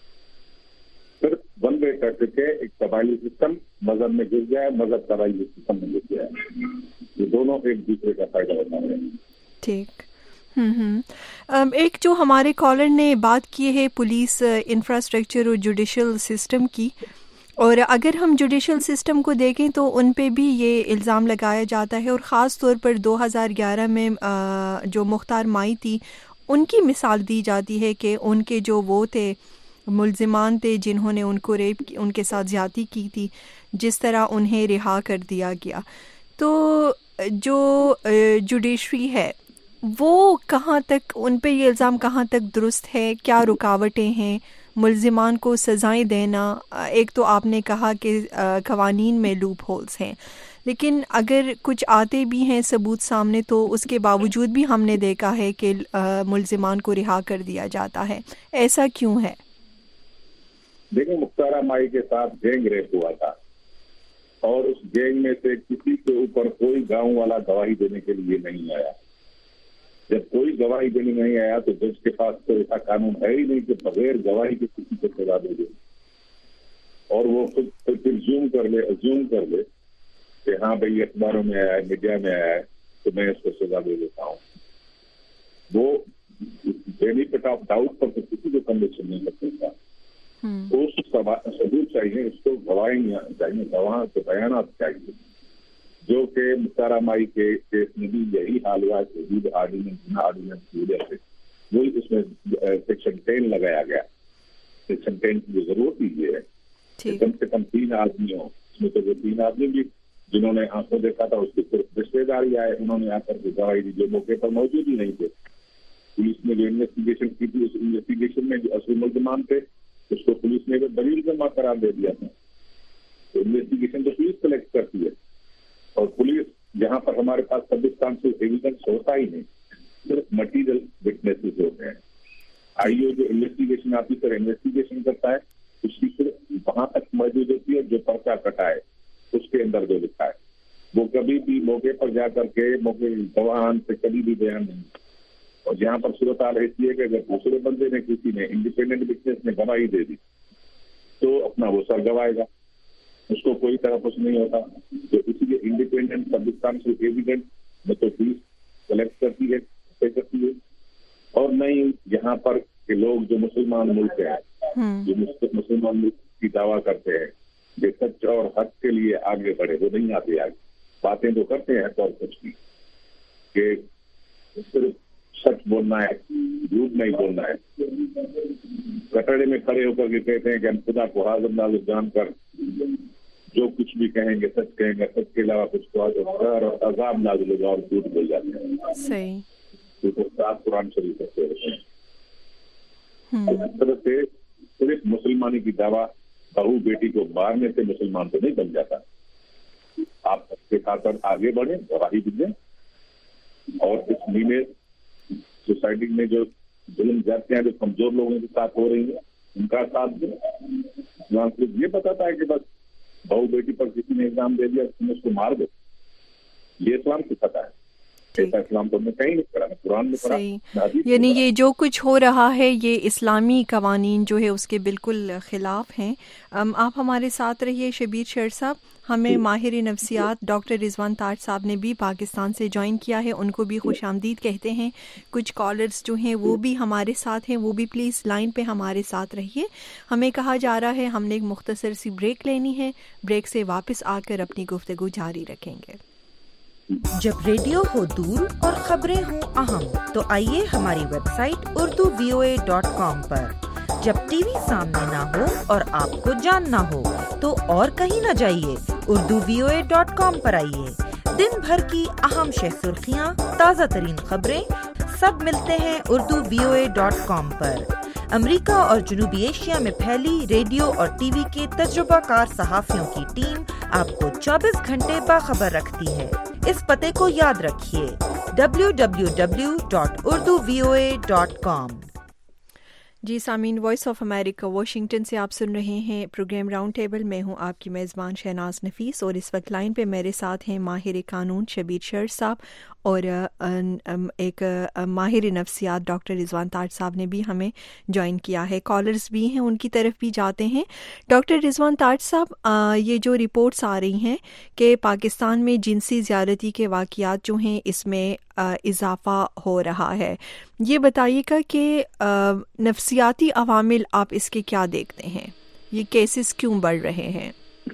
सिर्फ वन वे ट्रैफिक है, एक कबायली सिस्टम मजहब में घुस जाए, मजहब कबायली सिस्टम में घुस जाए, ये दोनों एक दूसरे का फायदा उठा रहे हैं। ठीक। एक जो हमारे कॉलर ने बात की है पुलिस इंफ्रास्ट्रक्चर और जुडिशल सिस्टम की, और अगर हम जुडिशल सिस्टम को देखें तो उन पे भी ये इल्ज़ाम लगाया जाता है, और ख़ास तौर पर 2011 में जो मुख्तार माई थी उनकी मिसाल दी जाती है कि उनके जो वो थे मुल्ज़िमान थे जिन्होंने उनको रेप की, उनके साथ ज़्यादती की थी, जिस तरह उन्हें रिहा कर दिया गया। तो जो जुडिशरी है वो कहाँ तक, उन पे ये इल्ज़ाम कहाँ तक दुरुस्त है? क्या रुकावटें हैं मुल्ज़िमान को सज़ाएं देना? एक तो आपने कहा कि क़वानीन में लूप होल्स हैं, लेकिन अगर कुछ आते भी हैं सबूत सामने तो उसके बावजूद भी हमने देखा है कि मुल्ज़िमान को रिहा कर दिया जाता है। ऐसा क्यों है? देखिए, मुख्तारा माई के साथ गैंग रेप हुआ था, اور اس گینگ میں سے کسی کے اوپر کوئی گاؤں والا گواہی دینے کے لیے نہیں آیا. جب کوئی گواہی دینے نہیں آیا تو جج کے پاس تو ایسا قانون ہے ہی نہیں کہ بغیر گواہی کے کسی کو سزا دے دے, اور وہ خود پھر زوم کر لے کہ ہاں بھائی اخباروں میں آیا ہے, میڈیا میں آیا ہے تو میں اس کو سزا دے دیتا ہوں. وہ بینیفٹ آف ڈاؤٹ پر کسی کو کنوکشن نہیں کر سکتا. اس ثبوت چاہیے, اس کو گواہیں چاہیے, گواہ کے بیانات چاہیے, جو کہ مختارہ مائی کے کیس میں بھی یہی حال ہوا. شدید آرڈیننس کی وجہ سے وہی اس میں سیکشن 10 لگایا گیا. سیکشن 10 کی ضرورت ہی یہ ہے کہ کم سے کم 3 آدمی ہوں. اس میں تو وہ 3 آدمی بھی جنہوں نے آنکھوں دیکھا تھا اس کی صرف رشتے داری آئے, انہوں نے آ کر کے گواہی دی جو موقع پر موجود ہی نہیں تھے. پولیس نے جو انویسٹیگیشن کی تھی اس انویسٹیگیشن میں جو اصل ملزمان تھے اس کو پولیس نے دلیل جمع قرار دے دیا تھا. تو انویسٹیگیشن تو پولیس کلیکٹ کرتی ہے, اور پولیس جہاں پر ہمارے پاس سبسٹانشل ایویڈنس ہوتا ہی نہیں, صرف مٹیریل وٹنسز ہوتے ہیں. آئی او جو انویسٹیگیشن آفیسر انویسٹیگیشن کرتا ہے اس کی صرف وہاں تک موجود ہوتی ہے جو پرچہ کٹا ہے, اس کے اندر جو لکھا ہے. وہ کبھی بھی موقع پر جا کر کے موقع گواہان سے کبھی بھی بیان نہیں. اور جہاں پر صورتحال رہتی ہے کہ اگر دوسرے بندے نے کسی نے انڈیپینڈنٹ وٹنس نے گواہی دے دی تو اپنا وہ سر گوائے گا, اس کو کوئی تحفظ نہیں ہوتا. تو اسی لیے انڈیپینڈنٹ سبسٹانشل ایویڈنس نہ تو پولیس کلیکٹ کرتی ہے اور نہیں یہاں پر کہ لوگ جو مسلمان ملک ہیں جو مسلمان ملک کی دعویٰ کرتے ہیں کہ سچ اور حق کے لیے آگے بڑھے, وہ نہیں آتے آگے. باتیں تو کرتے ہیں اور کچھ بھی کہ صرف سچ بولنا ہے, جھوٹ نہیں بولنا ہے. کٹڑے میں کھڑے ہو کر کے کہتے ہیں کہ ہم خدا کو حاضر نازر جان کر جو کچھ بھی کہیں گے سچ کہیں گے, سچ کے علاوہ کچھ کو اور عذاب نازل ہوگا اور جھوٹ بول جاتے ہیں. صحیح. قرآن شریف سے ہوتے ہیں. اس طرح سے صرف مسلمانی کی دعویٰ بہو بیٹی کو مارنے سے مسلمان تو نہیں بن جاتا. آپ اس کے ساتھ آگے بڑھیں, گواہی بھی دیں, اور اس نیمے سوسائٹی میں جو ظلم جاتے ہیں جو کمزور لوگوں کے ساتھ ہو رہی ہیں ان کا ساتھ دیں. اسلام صرف یہ بتاتا ہے کہ بس بہو بیٹی پر کسی نے الزام دے دیا تم اس کو مار دو, یہ اسلام سکھاتا ہے. اسلام تو کہیں نہیں پڑھا, قرآن میں پڑھا. یعنی یہ جو کچھ ہو رہا ہے یہ اسلامی قوانین جو ہے اس کے بالکل خلاف ہیں. آپ ہمارے ساتھ رہیے شبیر شیر صاحب. ہمیں ماہر نفسیات ڈاکٹر رضوان تاج صاحب نے بھی پاکستان سے جوائن کیا ہے, ان کو بھی خوش آمدید کہتے ہیں. کچھ کالرز جو ہیں وہ بھی ہمارے ساتھ ہیں, وہ بھی پلیز لائن پہ ہمارے ساتھ رہیے. ہمیں کہا جا رہا ہے ہم نے ایک مختصر سی بریک لینی ہے, بریک سے واپس آ کر اپنی گفتگو جاری رکھیں گے. جب ریڈیو ہو دور اور خبریں ہوں اہم تو آئیے ہماری ویب سائٹ urduvoa.com پر. جب ٹی وی سامنے نہ ہو اور آپ کو جاننا ہو تو اور کہیں نہ جائیے, urduvoa.com پر آئیے. دن بھر کی اہم سرخیاں, تازہ ترین خبریں سب ملتے ہیں urduvoa.com پر. امریکہ اور جنوبی ایشیا میں پھیلی ریڈیو اور ٹی وی کے تجربہ کار صحافیوں کی ٹیم آپ کو 24 گھنٹے باخبر رکھتی ہے. اس پتے کو یاد رکھیے www.urduvoa.com. جی سامعین, وائس آف امریکہ واشنگٹن سے آپ سن رہے ہیں پروگرام راؤنڈ ٹیبل. میں ہوں آپ کی میزبان شہناز نفیس, اور اس وقت لائن پہ میرے ساتھ ہیں ماہر قانون شبیر شیر صاحب اور ایک ماہر نفسیات ڈاکٹر رضوان تاج صاحب نے بھی ہمیں جوائن کیا ہے. کالرز بھی ہیں, ان کی طرف بھی جاتے ہیں. ڈاکٹر رضوان تاج صاحب, یہ جو رپورٹس آ رہی ہیں کہ پاکستان میں جنسی زیادتی کے واقعات جو ہیں اس میں اضافہ ہو رہا ہے, یہ بتائیے گا کہ نفسیاتی عوامل آپ اس کے کیا دیکھتے ہیں, یہ کیسز کیوں بڑھ رہے ہیں؟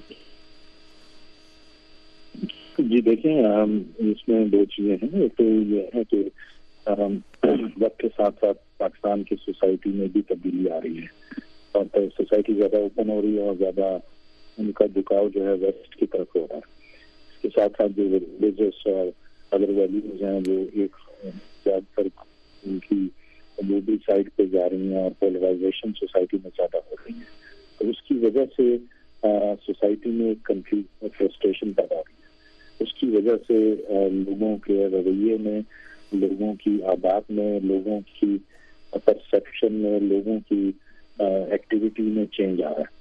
جی دیکھیں, اس میں 2 چیزیں ہیں. ایک تو یہ ہے کہ وقت کے ساتھ ساتھ پاکستان کی سوسائٹی میں بھی تبدیلی آ رہی ہے, اور سوسائٹی زیادہ اوپن ہو رہی ہے اور زیادہ ان کا جھکاؤ جو ہے ویسٹ کی طرف ہو رہا ہے. اس کے ساتھ ساتھ جو ریلیجس اور ادر ویلیوز ہیں وہ ایک زیادہ تر ان کی دوسری سائڈ پہ جا رہی ہیں, اور پولرائزیشن سوسائٹی میں زیادہ ہو رہی ہے. تو اس کی وجہ سے سوسائٹی میں کنفیوژن, فرسٹریشن پیدا ہو رہی ہے. اس کی وجہ سے لوگوں کے رویے میں, لوگوں کی عادات میں, لوگوں کی پرسیپشن میں, لوگوں کی ایکٹیویٹی میں چینج آ رہا ہے.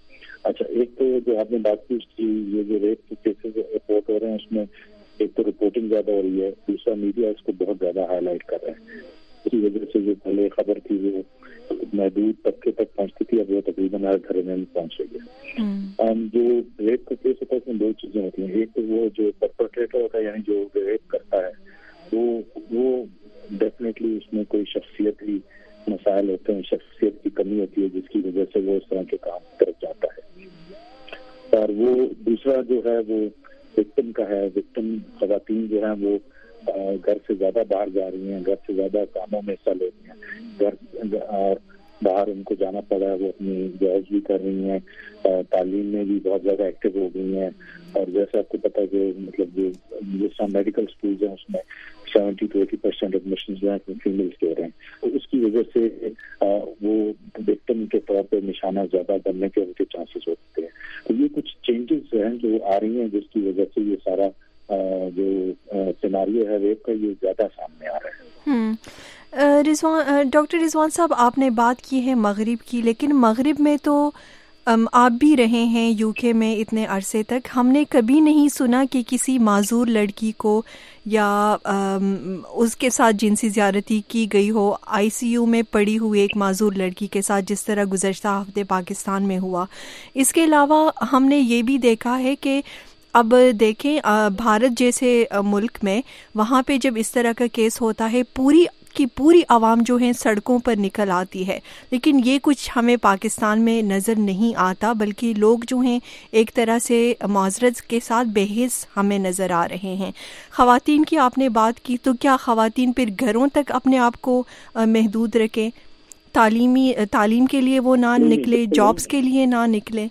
اچھا، ایک تو جو آپ نے بات کی کہ یہ جو ریپ کے کیسز رپورٹ ہو رہے ہیں اس میں ایک تو رپورٹنگ زیادہ ہو رہی ہے، دوسرا میڈیا اس کو بہت زیادہ ہائی لائٹ کر رہا ہے. اس کی وجہ سے جو پہلے خبر تھی وہ محدود طبقے تک پہنچتی تھی، اب وہ تقریباً ہر گھر میں پہنچ رہی ہے. جو ریپ کا کیس ہوتا ہے اس میں دو چیزیں ہوتی ہیں. ایک تو وہ جو پرپیٹریٹر ہوتا ہے یعنی جو ریپ کرتا ہے وہ ڈیفینیٹلی اس میں کوئی شخصیتی مسائل ہوتے ہیں، شخصیت کی کمی ہوتی ہے جس کی وجہ سے وہ اس طرح کے کام کرتا جاتا ہے. اور وہ دوسرا جو ہے وہ وکٹم کا ہے. وکٹم خواتین جو ہیں وہ گھر سے زیادہ باہر جا رہی ہیں، گھر سے زیادہ کاموں میں حصہ لے رہی ہیں، گھر اور باہر ان کو جانا پڑا ہے، وہ اپنی جابس بھی کر رہی ہیں، تعلیم میں بھی بہت زیادہ ایکٹیو ہو گئی ہیں. اور جیسے آپ کو پتا ہے کہ مطلب جو جس طرح میڈیکل اسکولز ہیں اس میں 70 to 80% ایڈمیشن جو ہیں فیمیلس کے ہو رہے ہیں. تو اس کی وجہ سے وہ وکٹم کے طور پہ نشانہ زیادہ بننے کے ان کے چانسز ہوتے ہیں. تو یہ کچھ چینجز ہیں جو آ رہی ہیں جس کی وجہ سے یہ سارا جو سیناریو ہے ریپ کا یہ زیادہ سامنے آ رہا ہے. ڈاکٹر رضوان صاحب، آپ نے بات کی ہے مغرب کی، لیکن مغرب میں تو آپ بھی رہے ہیں یو کے میں اتنے عرصے تک، ہم نے کبھی نہیں سنا کہ کسی معذور لڑکی کو یا اس کے ساتھ جنسی زیادتی کی گئی ہو. آئی سی یو میں پڑی ہوئی ایک معذور لڑکی کے ساتھ جس طرح گزشتہ ہفتے پاکستان میں ہوا. اس کے علاوہ ہم نے یہ بھی دیکھا ہے کہ اب دیکھیں بھارت جیسے ملک میں وہاں پہ جب اس طرح کا کیس ہوتا ہے پوری عوام جو ہے سڑکوں پر نکل آتی ہے، لیکن یہ کچھ ہمیں پاکستان میں نظر نہیں آتا، بلکہ لوگ جو ہیں ایک طرح سے معذرت کے ساتھ بے حس ہمیں نظر آ رہے ہیں. خواتین کی آپ نے بات کی، تو کیا خواتین پھر گھروں تک اپنے آپ کو محدود رکھیں، تعلیم کے لیے وہ نہ نکلے، جابس کے لیے نہ نکلے؟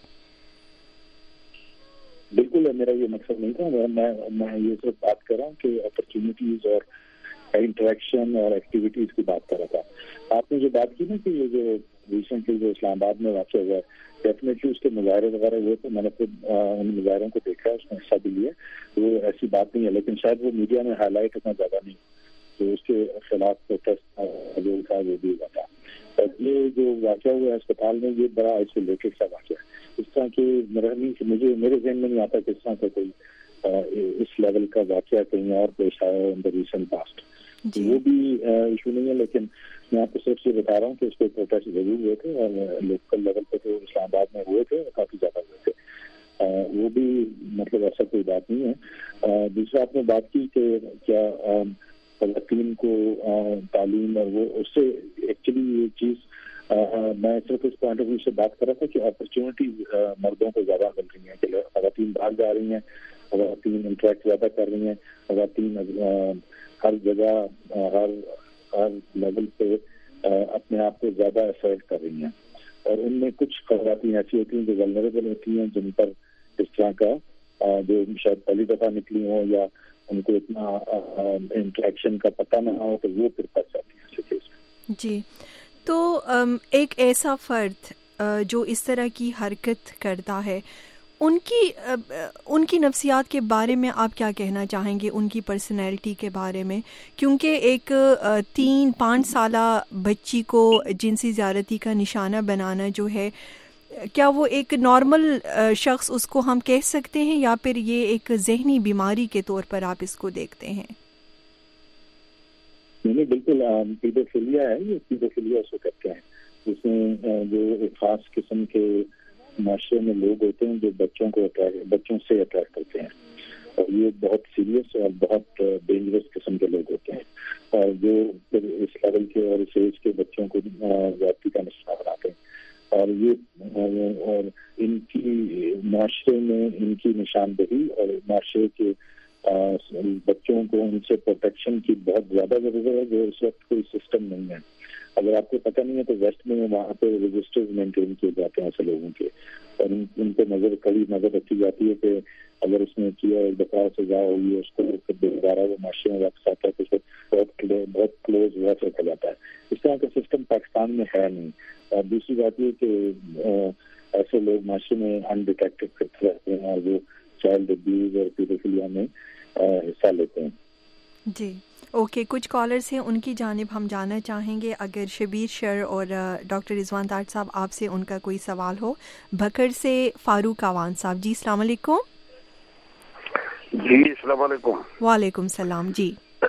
بالکل، میرا یہ مقصد نہیں تھا. میں یہ صرف بات کر رہا ہوں کہ اپرچونیٹیز اور انٹریکشن اور ایکٹیویٹیز کی بات کر رہا تھا. آپ نے جو بات کی نا کہ یہ جو ریسنٹلی جو اسلام آباد میں واقع ہوا ہے، ڈیفینیٹلی اس کے مظاہرے وغیرہ ہوئے تو میں نے خود ان مظاہروں کو دیکھا، اس میں حصہ بھی لیا. وہ ایسی بات نہیں ہے، لیکن شاید وہ میڈیا میں ہائی لائٹ اتنا زیادہ نہیں تو اس کے خلاف پروٹیسٹ جو تھا وہ بھی ہوا تھا. یہ جو واقعہ ہوا ہے اسپتال میں یہ بڑا آئسولیٹڈ سا واقعہ ہے. اس طرح کی میرے ذہن میں نہیں آتا کہ اس طرح کا کوئی اس لیول کا واقعہ کہیں اور پیش آیا ان دا ریسنٹ پاسٹ. وہ بھی ایشو نہیں ہے، لیکن میں آپ کو صرف یہ بتا رہا ہوں کہ اس پہ پروٹیسٹ ضرور ہوئے تھے اور لوکل لیول پہ جو اسلام آباد میں ہوئے تھے کافی زیادہ ہوئے تھے. وہ بھی مطلب ایسا کوئی بات نہیں ہے. دوسرا آپ نے بات کی کہ کیا خواتین کو تعلیم اور وہ اس سے ایکچولی یہ چیز میں صرف اس پوائنٹ آف ویو سے بات کر رہا تھا کہ اپرچونیٹیز مردوں کو زیادہ مل رہی ہیں، کہ خواتین باہر جا رہی ہیں، خواتین انٹریکٹ زیادہ کر رہی ہیں، خواتین ہر جگہ ہر لیول پہ اپنے آپ کو زیادہ افیکٹ کر رہی ہیں. اور ان میں کچھ خواتین ایسی ہوتی ہیں جو ولنریبل ہوتی ہیں، جن پر اس طرح کا جو شاید پہلی دفعہ نکلی ہوں یا ان کو اتنا انٹریکشن کا پتہ نہ ہو تو وہ پھر پھنس جاتی ہیں ایسے کیس میں. جی، تو ایک ایسا فرد جو اس طرح کی حرکت کرتا ہے، ان کی نفسیات کے بارے میں آپ کیا کہنا چاہیں گے، ان کی پرسنالٹی کے بارے میں؟ کیونکہ ایک 3-5 سالہ بچی کو جنسی زیادتی کا نشانہ بنانا جو ہے، کیا وہ ایک نارمل شخص اس کو ہم کہہ سکتے ہیں یا پھر یہ ایک ذہنی بیماری کے طور پر آپ اس کو دیکھتے ہیں؟ نہیں، بالکل پیڈوفیلیا ہے. یہ پیڈوفیلیا اس کو کہتے ہیں، جس میں جو ایک خاص قسم کے معاشرے میں لوگ ہوتے ہیں جو بچوں سے اٹریکٹ ہوتے ہیں، اور یہ بہت سیریس اور بہت ڈینجرس قسم کے لوگ ہوتے ہیں، اور جو پھر اس لیول کے اور اس ایج کے بچوں کو زیادتی کا نشانہ بناتے ہیں. اور ان کی معاشرے میں ان کی نشاندہی اور معاشرے کے بچوں کو ان سے پروٹیکشن کی بہت زیادہ ضرورت ہے، جو اس وقت کوئی سسٹم نہیں ہے. اگر آپ کو پتہ نہیں ہے تو ویسٹ میں وہاں پہ رجسٹرز مینٹین کیے جاتے ہیں ایسے لوگوں کے، اور ان پہ کڑی نظر رکھی جاتی ہے کہ اگر اس نے کیا ایک دفعہ سزا ہوگی اس کو دوبارہ وہ معاشرے میں واپس آتا ہے تو بہت کلوز ویسے رکھا جاتا ہے. اس طرح کا سسٹم پاکستان میں ہے نہیں. اور دوسری بات یہ کہ ایسے لوگ معاشرے میں انڈیٹیکٹڈ کرتے رہتے ہیں اور وہ چائلڈ ابیوز اور پیڈوفیلیا میں حصہ لیتے ہیں. جی، اوکے، کچھ کالرز ہیں، ان کی جانب ہم جاننا چاہیں گے اگر شبیر شر اور ڈاکٹر رضوان ڈاٹ صاحب آپ سے ان کا کوئی سوال ہو. بھکر سے فاروق آوان صاحب. جی السلام علیکم. جی السلام علیکم. وعلیکم السلام. جی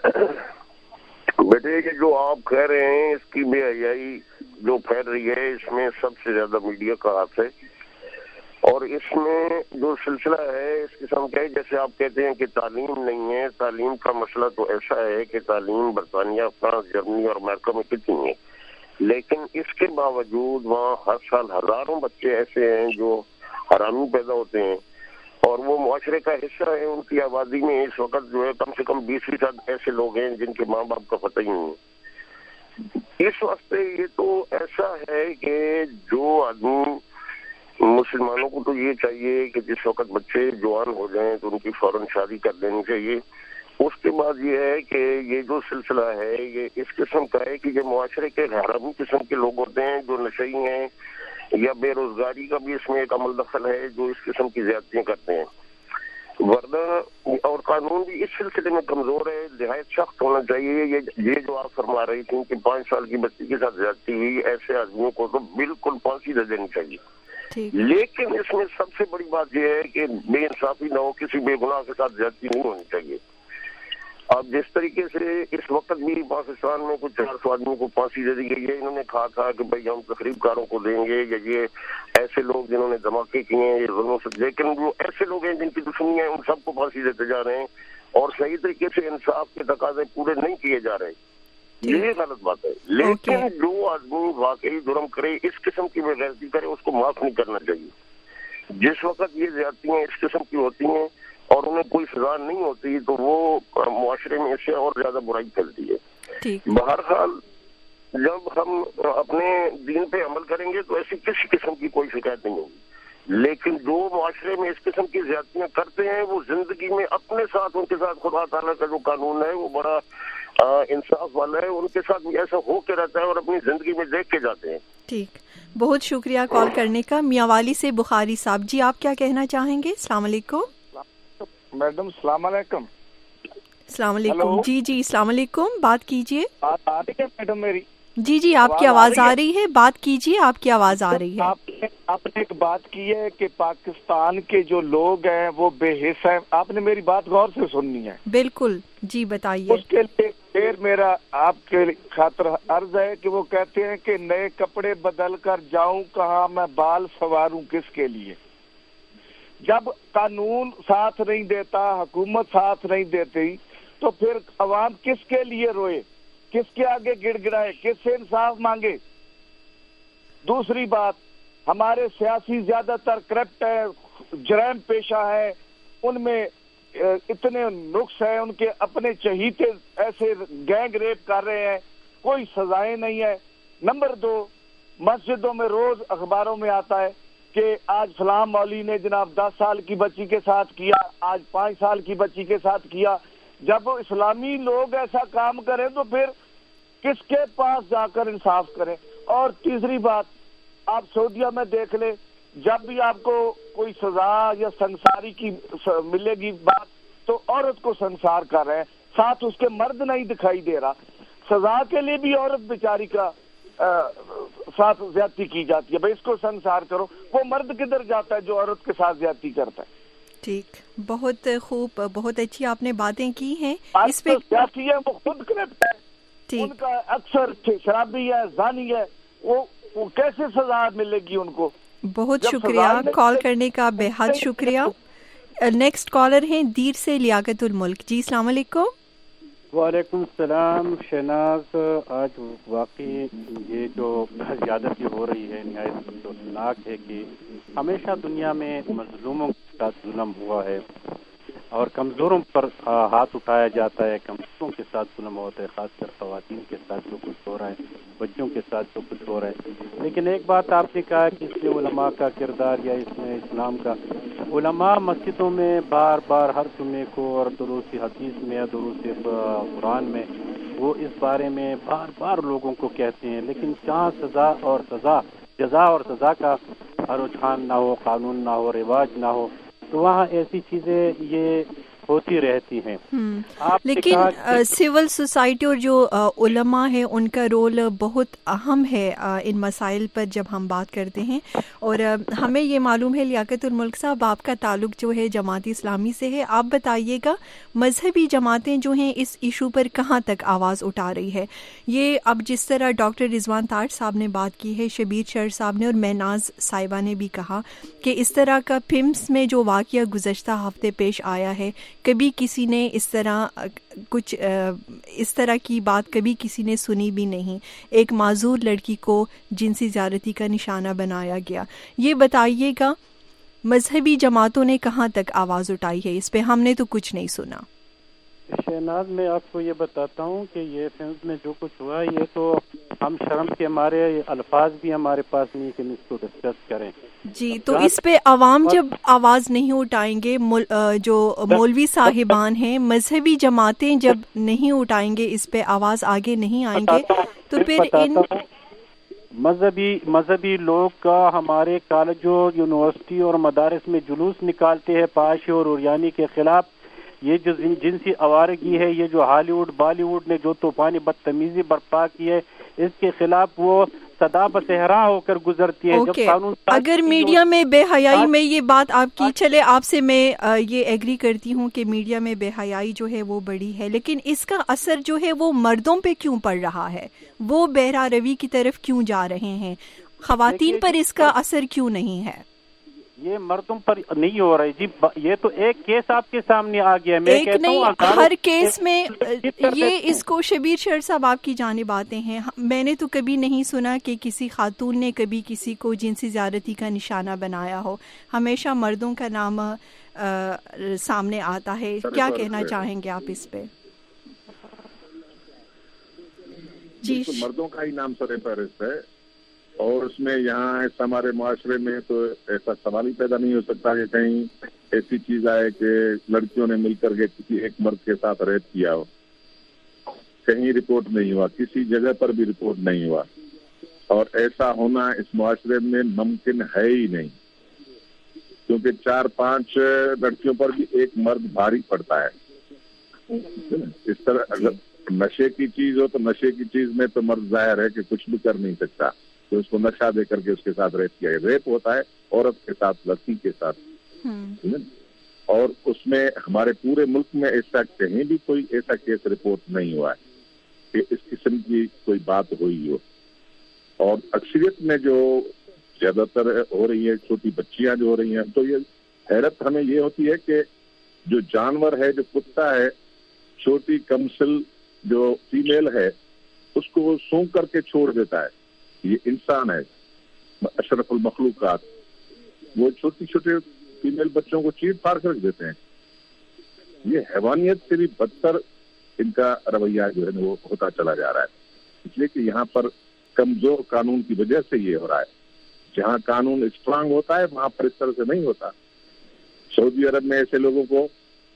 بیٹے یہ جو آپ کہہ رہے ہیں اس کی بے حیائی جو پھیل رہی ہے اس میں سب سے زیادہ میڈیا کا ہاتھ ہے، اور اس میں جو سلسلہ ہے اس قسم کا ہے جیسے آپ کہتے ہیں کہ تعلیم نہیں ہے. تعلیم کا مسئلہ تو ایسا ہے کہ تعلیم برطانیہ، فرانس، جرمنی اور امریکہ میں کتنی ہے، لیکن اس کے باوجود وہاں ہر سال ہزاروں بچے ایسے ہیں جو حرامی پیدا ہوتے ہیں اور وہ معاشرے کا حصہ ہے. ان کی آبادی میں اس وقت جو ہے کم سے کم 20% ایسے لوگ ہیں جن کے ماں باپ کا پتہ ہی نہیں ہے. اس واسطے یہ تو ایسا ہے کہ جو آدمی مسلمانوں کو تو یہ چاہیے کہ جس وقت بچے جوان ہو جائیں تو ان کی فوراً شادی کر دینی چاہیے. اس کے بعد یہ ہے کہ یہ جو سلسلہ ہے یہ اس قسم کا ہے کہ یہ معاشرے کے حرامی قسم کے لوگ ہوتے ہیں جو نشئی ہیں یا بے روزگاری کا بھی اس میں ایک عمل دخل ہے جو اس قسم کی زیادتیاں کرتے ہیں. ورنہ اور قانون بھی اس سلسلے میں کمزور ہے، نہایت سخت ہونا چاہیے. یہ جو آپ فرما رہی تھیں کہ 5 سال کی بچی کے ساتھ زیادتی ہوئی، ایسے آدمیوں کو تو بالکل پھانسی دے دینی چاہیے. لیکن اس میں سب سے بڑی بات یہ ہے کہ بے انصافی نہ ہو، کسی بے گناہ کے ساتھ زیادتی نہیں ہونی چاہیے. اب جس طریقے سے اس وقت بھی پاکستان میں کچھ 400 آدمیوں کو پھانسی دے دی گئی ہے. انہوں نے کہا تھا کہ بھائی ہم تقریب کاروں کو دیں گے یا یہ ایسے لوگ جنہوں نے دھماکے کیے ہیں یہ ظلموں سے، لیکن جو ایسے لوگ ہیں جن کی دشمنی ہے ان سب کو پھانسی دیتے جا رہے ہیں اور صحیح طریقے سے انصاف کے تقاضے پورے نہیں کیے جا رہے. یہ غلط بات ہے. لیکن جو آدمی واقعی جرم کرے، اس قسم کی بے غیرتی کرے، اس کو معاف نہیں کرنا چاہیے. جس وقت یہ زیادتیاں اس قسم کی ہوتی ہیں اور انہیں کوئی سزا نہیں ہوتی تو وہ معاشرے میں اس سے اور زیادہ برائی پھیلتی ہے. بہرحال جب ہم اپنے دین پہ عمل کریں گے تو ایسی کسی قسم کی کوئی شکایت نہیں ہوگی، لیکن جو معاشرے میں اس قسم کی زیادتیاں کرتے ہیں وہ زندگی میں اپنے ساتھ ان کے ساتھ خدا تعالیٰ کا جو قانون ہے وہ بڑا انصاف والا ہے، ان کے ساتھ بھی ایسا ہو کے رہتا ہے اور اپنی زندگی میں دیکھ کے جاتے ہیں. ٹھیک، بہت شکریہ کال کرنے کا. میاں والی سے بخاری صاحب. جی آپ کیا کہنا چاہیں گے؟ السلام علیکم. میڈم السلام علیکم. السلام علیکم. جی جی السلام علیکم، بات کیجیے. بات آ رہی ہے میڈم میری؟ جی جی آپ کی آواز آ رہی ہے، بات کیجیے. آپ کی آواز آ رہی ہے. آپ نے ایک بات کی ہے کہ پاکستان کے جو لوگ ہیں وہ بے حس ہیں. آپ نے میری بات غور سے سننی ہے. بالکل جی بتائیے. اس کے لیے پھر میرا آپ کے خاطر عرض ہے کہ وہ کہتے ہیں کہ نئے کپڑے بدل کر جاؤں کہاں، میں بال سنواروں کس کے لیے. جب قانون ساتھ نہیں دیتا، حکومت ساتھ نہیں دیتی تو پھر عوام کس کے لیے روئے، کس کے آگے گڑ گڑائے، کس سے انصاف مانگے. دوسری بات، ہمارے سیاسی زیادہ تر کرپٹ ہے، جرائم پیشہ ہے، ان میں اتنے نقص ہیں، ان کے اپنے چہیتے ایسے گینگ ریپ کر رہے ہیں، کوئی سزائیں نہیں ہے. نمبر 2، مسجدوں میں روز اخباروں میں آتا ہے کہ آج فلاں مولوی نے جناب 10 سال کی بچی کے ساتھ کیا، آج 5 سال کی بچی کے ساتھ کیا. جب اسلامی لوگ ایسا کام کریں تو پھر کس کے پاس جا کر انصاف کریں. اور تیسری بات، آپ سعودیہ میں دیکھ لیں، جب بھی آپ کو کوئی سزا یا سنساری کی ملے گی بات تو عورت کو سنسار کر رہے ہیں، ساتھ اس کے مرد نہیں دکھائی دے رہا. سزا کے لیے بھی عورت بیچاری کا ساتھ زیادتی کی جاتی ہے، بھائی اس کو سنسار کرو. وہ مرد کدھر جاتا ہے جو عورت کے ساتھ زیادتی کرتا ہے. ٹھیک، بہت خوب، بہت اچھی آپ نے باتیں کی ہیں. اس پہ سیاسی ہے وہ خود کرپٹ ہے، ان کا اکثر شرابی ہے، زانی ہے، وہ کیسے سزا ملے گی ان کو. بہت شکریہ کال کرنے کا، بے حد شکریہ. نیکسٹ کالر ہیں دیر سے لیاقت الملک. جی السلام علیکم. وعلیکم السلام. شہناز، آج واقعی یہ جو زیادتی ہو رہی ہے نہایت افسوسناک ہے کہ ہمیشہ دنیا میں مظلوموں کے ساتھ ظلم ہوا ہے اور کمزوروں پر ہاتھ اٹھایا جاتا ہے، کمزوروں کے ساتھ ظلم ہوتا ہے، خاص کر خواتین کے ساتھ جو کچھ ہو رہا ہے، بچوں کے ساتھ جو کچھ ہو رہا ہے. لیکن ایک بات آپ نے کہا کہ اس میں علماء کا کردار یا اس میں اسلام کا. علماء مسجدوں میں بار بار ہر جمعے کو اور دروس حدیث میں یا دروس قرآن میں وہ اس بارے میں بار بار لوگوں کو کہتے ہیں، لیکن جہاں جزا اور سزا کا رجحان نہ ہو، قانون نہ ہو، رواج نہ ہو، تو وہاں ایسی چیزیں یہ ہوتی رہتی ہیں. لیکن سول سوسائٹی اور جو علماء ہیں ان کا رول بہت اہم ہے ان مسائل پر جب ہم بات کرتے ہیں. اور ہمیں یہ معلوم ہے لیاقت الملک صاحب آپ کا تعلق جو ہے جماعت اسلامی سے ہے. آپ بتائیے گا مذہبی جماعتیں جو ہیں اس ایشو پر کہاں تک آواز اٹھا رہی ہے؟ یہ اب جس طرح ڈاکٹر رضوان تاج صاحب نے بات کی ہے, شبیر شر صاحب نے اور مہناز صاحبہ نے بھی کہا کہ اس طرح کا پمس میں جو واقعہ گزشتہ ہفتے پیش آیا ہے, کبھی کسی نے اس طرح کی بات کبھی کسی نے سنی بھی نہیں. ایک معذور لڑکی کو جنسی زیادتی کا نشانہ بنایا گیا. یہ بتائیے گا مذہبی جماعتوں نے کہاں تک آواز اٹھائی ہے اس پہ؟ ہم نے تو کچھ نہیں سنا. شہناز میں آپ کو یہ بتاتا ہوں کہ یہ فلم میں جو کچھ ہوا یہ تو ہم شرم کے ہمارے الفاظ بھی ہمارے پاس نہیں کہ ہم اس کو ڈسکس کریں. جی, تو اس پہ عوام جب آواز نہیں اٹھائیں گے, جو مولوی صاحبان ہیں, مذہبی جماعتیں جب نہیں اٹھائیں گے اس پہ آواز, آگے نہیں آئیں گے, تو پھر ان مذہبی لوگ کا ہمارے کالجوں, یونیورسٹی اور مدارس میں جلوس نکالتے ہیں پاشی اور اوریانی کے خلاف. یہ جو جنسی آوارگی ہے, یہ جو ہالی ووڈ بالی ووڈ نے جو طوفانی بدتمیزی برپا کی ہے, اس کے خلاف وہ صدا بصحرا ہو کر گزرتی ہے. جب قانون اگر میڈیا میں بے حیائی میں یہ بات آپ کی, چلے آپ سے میں یہ ایگری کرتی ہوں کہ میڈیا میں بے حیائی جو ہے وہ بڑی ہے, لیکن اس کا اثر جو ہے وہ مردوں پہ کیوں پڑ رہا ہے؟ وہ بہرا روی کی طرف کیوں جا رہے ہیں؟ خواتین پر اس کا اثر کیوں نہیں ہے؟ یہ مردوں پر نہیں ہو رہا ہے جی. یہ تو ایک کیس آپ کے سامنے آ گیا. میں ایک نہیں, ہر کیس میں یہ اس کو شبیر شر صاحب آپ کی جانب آتے ہیں. میں نے تو کبھی نہیں سنا کہ کسی خاتون نے کبھی کسی کو جنسی زیادتی کا نشانہ بنایا ہو. ہمیشہ مردوں کا نام سامنے آتا ہے. کیا کہنا چاہیں گے آپ اس پہ؟ جی, مردوں کا ہی نام سر فہرست ہے, اور اس میں یہاں ہمارے معاشرے میں تو ایسا سوال ہی پیدا نہیں ہو سکتا کہ کہیں ایسی چیز آئے کہ لڑکیوں نے مل کر کے کسی ایک مرد کے ساتھ ریپ کیا ہو. کہیں رپورٹ نہیں ہوا, کسی جگہ پر بھی رپورٹ نہیں ہوا, اور ایسا ہونا اس معاشرے میں ممکن ہے ہی نہیں, کیونکہ 4-5 لڑکیوں پر بھی ایک مرد بھاری پڑتا ہے. اس طرح اگر نشے کی چیز ہو تو نشے کی چیز میں تو مرد ظاہر ہے کہ کچھ بھی کر نہیں سکتا, تو اس کو نشہ دے کر کے اس کے ساتھ ریپ کیا ہے. ریپ ہوتا ہے عورت کے ساتھ, لڑکی کے ساتھ, اور اس میں ہمارے پورے ملک میں ایسا کہیں بھی کوئی ایسا کیس رپورٹ نہیں ہوا ہے کہ اس قسم کی کوئی بات ہوئی ہو. اور اکثریت میں جو زیادہ تر ہو رہی ہے, چھوٹی بچیاں جو ہو رہی ہیں, تو یہ حیرت ہمیں یہ ہوتی ہے کہ جو جانور ہے, جو کتا ہے, چھوٹی کمسل جو فیمیل ہے, اس کو وہ سونگ کر کے چھوڑ دیتا ہے. یہ انسان ہے, اشرف المخلوقات, وہ چھوٹی چھوٹے فیمیل بچوں کو چیر پھاڑ کر رکھ دیتے ہیں. یہ حیوانیت سے بھی بدتر ان کا رویہ جو ہے وہ ہوتا چلا جا رہا ہے, اس لیے کہ یہاں پر کمزور قانون کی وجہ سے یہ ہو رہا ہے. جہاں قانون اسٹرانگ ہوتا ہے وہاں پر اس طرح سے نہیں ہوتا. سعودی عرب میں ایسے لوگوں کو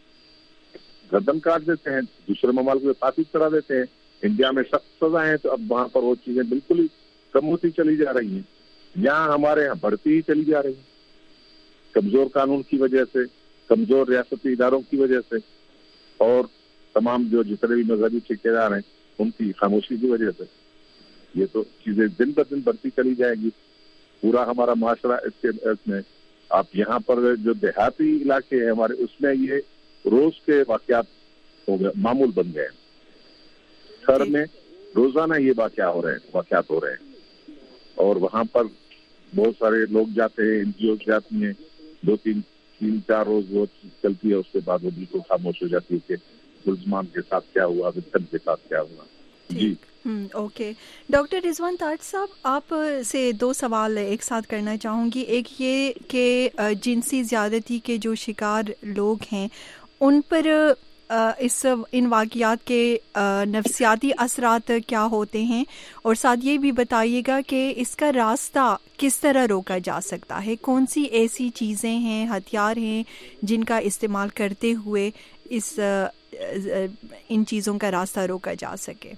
گردن کاٹ دیتے ہیں, دوسرے ممالک میں پھانسی چڑھا دیتے ہیں. انڈیا میں سخت سزائیں ہیں, تو اب وہاں پر وہ چیزیں بالکل ہی کم ہوتی چلی جا رہی ہیں. یہاں ہمارے یہاں بڑھتی ہی چلی جا رہی ہیں, کمزور قانون کی وجہ سے, کمزور ریاستی اداروں کی وجہ سے, اور تمام جو جتنے بھی مذہبی ٹھیکیدار ہیں ان کی خاموشی کی وجہ سے. یہ تو چیزیں دن بہ دن بڑھتی چلی جائے گی. پورا ہمارا معاشرہ اس میں, آپ یہاں پر جو دیہاتی علاقے ہیں ہمارے, اس میں یہ روز کے واقعات ہو گئے, معمول بن گئے. شہر میں روزانہ یہ واقعات ہو رہے ہیں, اور وہاں پر بہت سارے لوگ جاتے ہیں, این جی اوز جاتی ہیں, 2-3-4 روز وہ چلتی ہے, اس کے بعد وہ بالکل خاموش ہو جاتی ہے کہ ملزمان کے ساتھ کیا ہوا, وکٹم کے ساتھ کیا ہوا. جی اوکے. ڈاکٹر رضوان تاج صاحب, آپ سے 2 سوال ایک ساتھ کرنا چاہوں گی. ایک یہ کہ جنسی زیادتی کے جو شکار لوگ ہیں ان پر ان واقعات کے نفسیاتی اثرات کیا ہوتے ہیں, اور ساتھ یہ بھی بتائیے گا کہ اس کا راستہ کس طرح روکا جا سکتا ہے. کون سی ایسی چیزیں ہیں, ہتھیار ہیں جن کا استعمال کرتے ہوئے ان چیزوں کا راستہ روکا جا سکے؟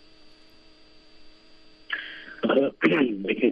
دیکھیں,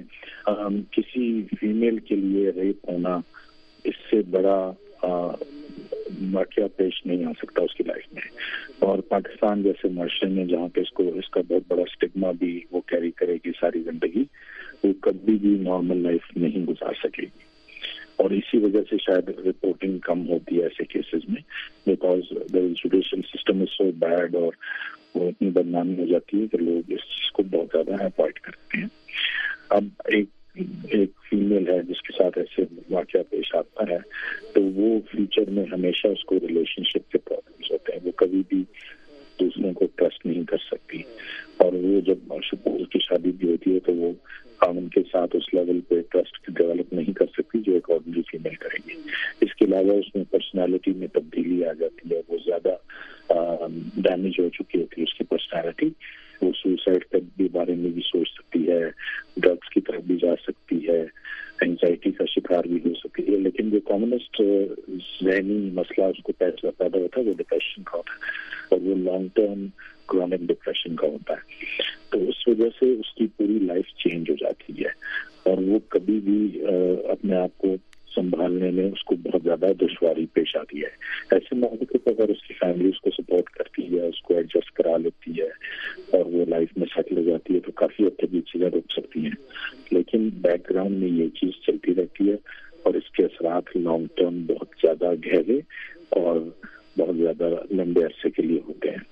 کسی فیمیل کے لیے ریپ ہونا اس سے بڑا واقعہ پیش نہیں آ سکتا اس کی لائف میں. اور پاکستان جیسے معاشرے میں جہاں پہ اس کا بہت بڑا اسٹگما بھی وہ کیری کرے گی ساری زندگی, وہ کبھی بھی نارمل لائف نہیں گزار سکے گی. اور اسی وجہ سے شاید رپورٹنگ کم ہوتی ہے ایسے کیسز میں, because the education system is so bad, اور وہ اتنی بدنامی ہو جاتی ہے کہ لوگ اس چیز کو بہت زیادہ اوائڈ کرتے ہیں. اب ایک فیمیل ہے جس کے ساتھ ایسے واقعہ پیش آتا ہے, تو وہ فیوچر میں ہمیشہ اس کو ریلیشن شپ کے پرابلمس ہوتے ہیں. وہ کبھی بھی دوسروں کو ٹرسٹ نہیں کر سکتی, اور وہ جب سپوز کی شادی بھی ہوتی ہے تو وہ خاوند کے ساتھ اس لیول پہ ٹرسٹ ڈیولپ نہیں کر سکتی جو ایک آرڈنری فیمیل کرے گی. اس کے علاوہ اس میں پرسنالٹی میں تبدیلی آ جاتی ہے, وہ زیادہ ڈیمیج ہو چکی ہوتی ہے اس کی پرسنالٹی. وہ سوسائڈ کے بھی بارے میں بھی سوچ سکتی ہے, ڈرگس کی طرف بھی جا سکتی ہے, اینزائٹی کا شکار بھی ہو سکتی ہے. لیکن جو کامنسٹ ذہنی مسئلہ اس کو پیدا ہوتا ہے وہ ڈپریشن کا ہوتا ہے, اور وہ لانگ ٹرم کرونک ڈپریشن کا ہوتا ہے. تو اس وجہ سے اس کی پوری لائف چینج ہو جاتی ہے, اور وہ کبھی بھی اپنے آپ کو سنبھالنے میں اس کو بہت زیادہ دشواری پیش آتی ہے. ایسے موقع پر اگر اس کی فیملی اس کو سپورٹ کرتی ہے, اس کو ایڈجسٹ کرا لیتی ہے, اور وہ لائف میں سیٹل ہو جاتی ہے, تو کافی حد تک یہ چیزیں رک سکتی ہیں. لیکن بیک گراؤنڈ میں یہ چیز چلتی رہتی ہے, اور اس کے اثرات لانگ ٹرم بہت زیادہ گہرے اور بہت زیادہ لمبے عرصے کے لیے ہوتے ہیں.